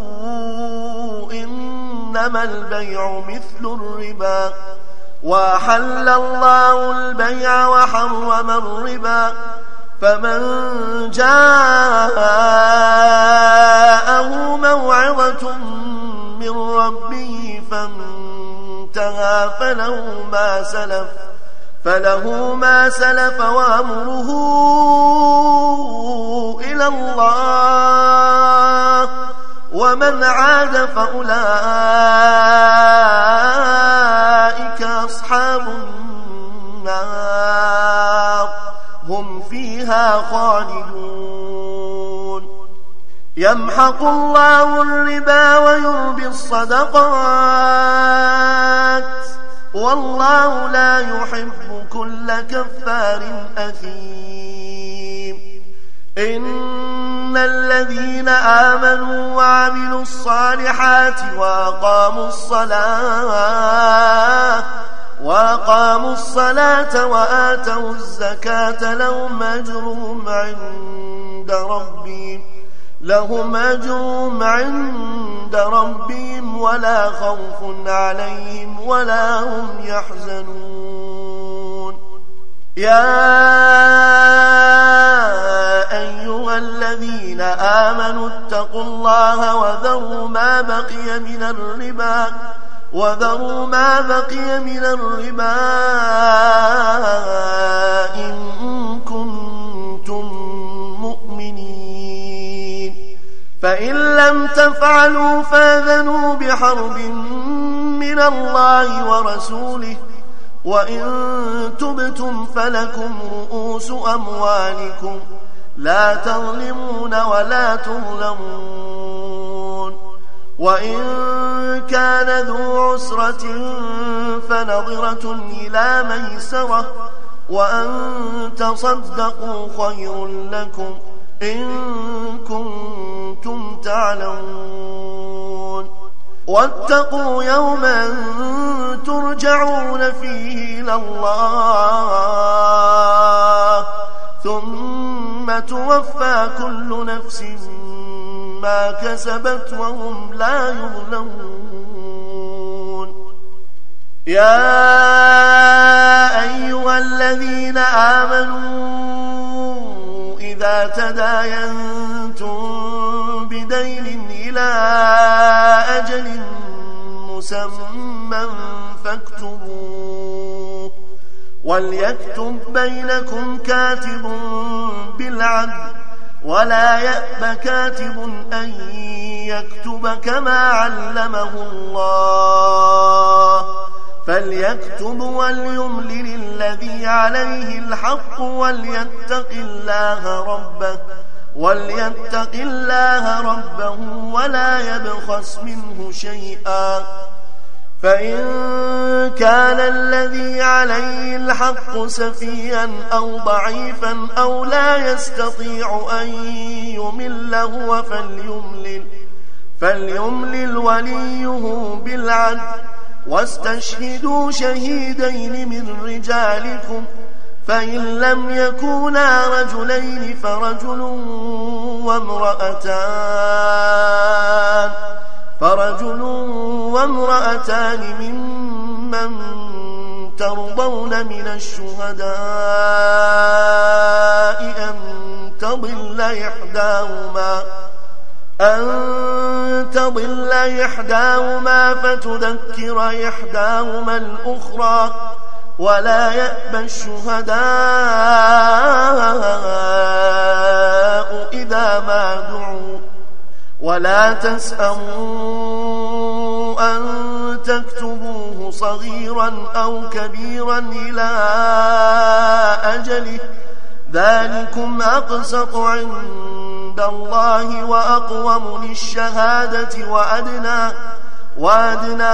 إنما البيع مثل الربا وأحل الله البيع وحرم الربا فمن جاءه موعظة من ربه فانتهى فله ما سلف وأمره إلى الله ومن عاد فأولئك أصحاب النار هم فيها خالدون يمحق الله الربا ويربي الصدقات والله لا يحب كل كفار أثيم إن الذين آمنوا وعملوا الصالحات وأقاموا الصلاة وآتوا الزكاة لهم أجرهم عند ربهم ولا خوف عليهم ولا هم يحزنون يا أيها الذين آمنوا اتقوا الله وذروا ما بقي من الربا إن كنتم مؤمنين فإن لم تفعلوا فاذنوا بحرب من الله ورسوله وإن تبتم فلكم رؤوس أموالكم لا تظلمون ولا تظلمون. وإن كان ذو عسرة فنظرة إلى ميسرة وأن تصدقوا خير لكم إن كنتم تعلمون. واتقوا يوما ترجعون فيه إلى الله ثم توفى كل نفس ما كسبت وهم لا يظلمون. يا أيها الذين آمنوا إذا تداينتم بدين إلى أجل مسمى فاكتبوه وليكتب بينكم كاتب بالعدل ولا يأب كاتب أن يكتب كما علمه الله فليكتب وليملل الذي عليه الحق وليتق الله ربه ولا يبخس منه شيئا فإن كان الذي عليه الحق سفيها أو ضعيفا أو لا يستطيع أن يمل هو فليملل وليه بالعدل واستشهدوا شهيدين من رجالكم فإن لم يكونا رجلين فرجل وامرأتان ممن ترضون من الشهداء أن تضل إحداهما فتذكر إحداهما الأخرى ولا يأبى الشهداء إذا ما دعوا ولا تسأموا أن تكتبوه صغيرا أو كبيرا إلى أجله ذلكم أقسط عند الله وأقوم للشهادة وأدنى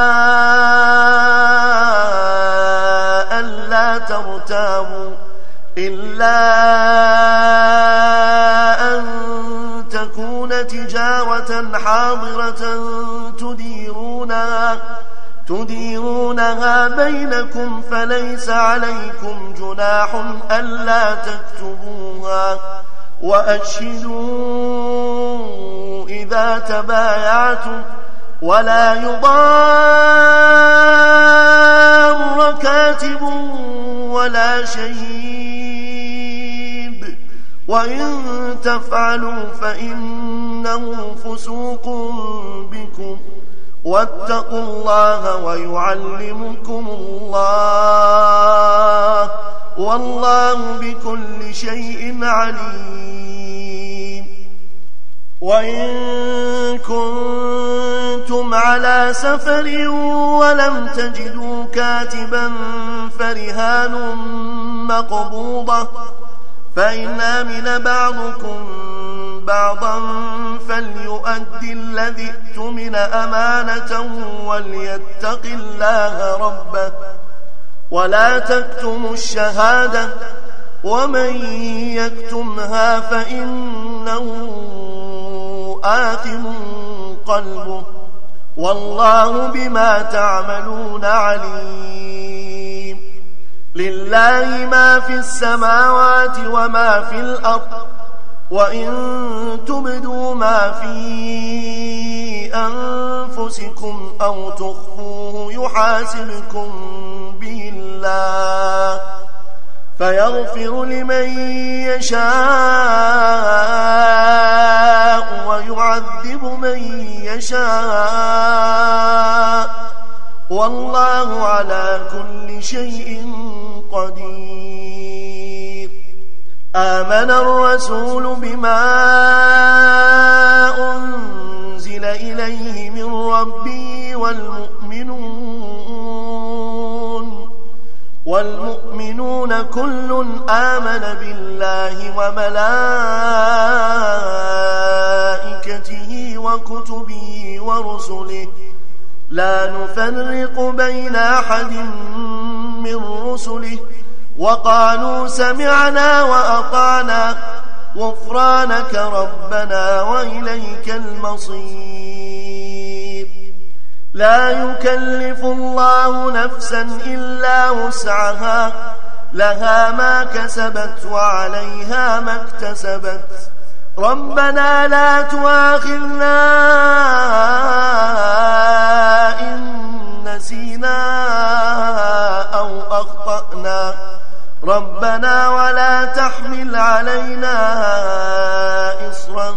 ألا ترتابوا إلا أن تكون تجارة حاضرة تديرونها بينكم فليس عليكم جناح ألا تكتبوها وأشهدوا إذا تبايعتم ولا يضار كاتب ولا شهيد وإن تفعلوا فإنه فسوق بكم واتقوا الله ويعلمكم الله والله بكل شيء عليم. وإن كنتم على سفر ولم تجدوا كاتبا فرهان مقبوضة فإن آمن بعضكم بعضا فليؤدي الذي اؤتمن أمانته وليتق الله ربه ولا تكتموا الشهادة ومن يكتمها فإنه آثم قلبه والله بما تعملون عليم. لله ما في السماوات وما في الأرض وإن تبدوا ما في أنفسكم أو تخفوه يحاسبكم به الله فيغفر لمن يشاء ويعذب من يشاء والله على كل شيء قدير. آمن الرسول بما أنزل إليه من ربه والمؤمنون والمؤمنون كل آمن بالله وملائكته وكتبه ورسله لا نفرق بين أحد من رسله وقالوا سمعنا وأطعنا غفرانك ربنا وإليك المصير. لا يكلف الله نفسا إلا وسعها لها ما كسبت وعليها ما اكتسبت ربنا لا تؤاخذنا إن نسينا أو أخطأنا ربنا ولا تحمل علينا إصرا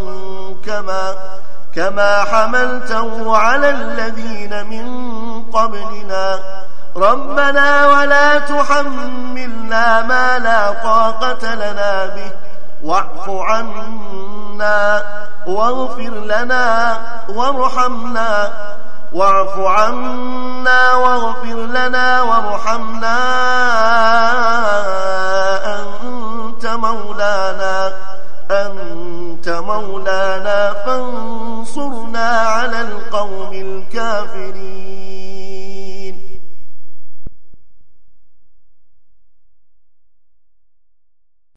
كما حملته على الذين من قبلنا ربنا ولا تحملنا ما لا طاقة لنا به واعف عنا واغفر لنا وارحمنا واعف عنا واغفر لنا وارحمنا أنت مولانا فانصرنا على القوم الكافرين.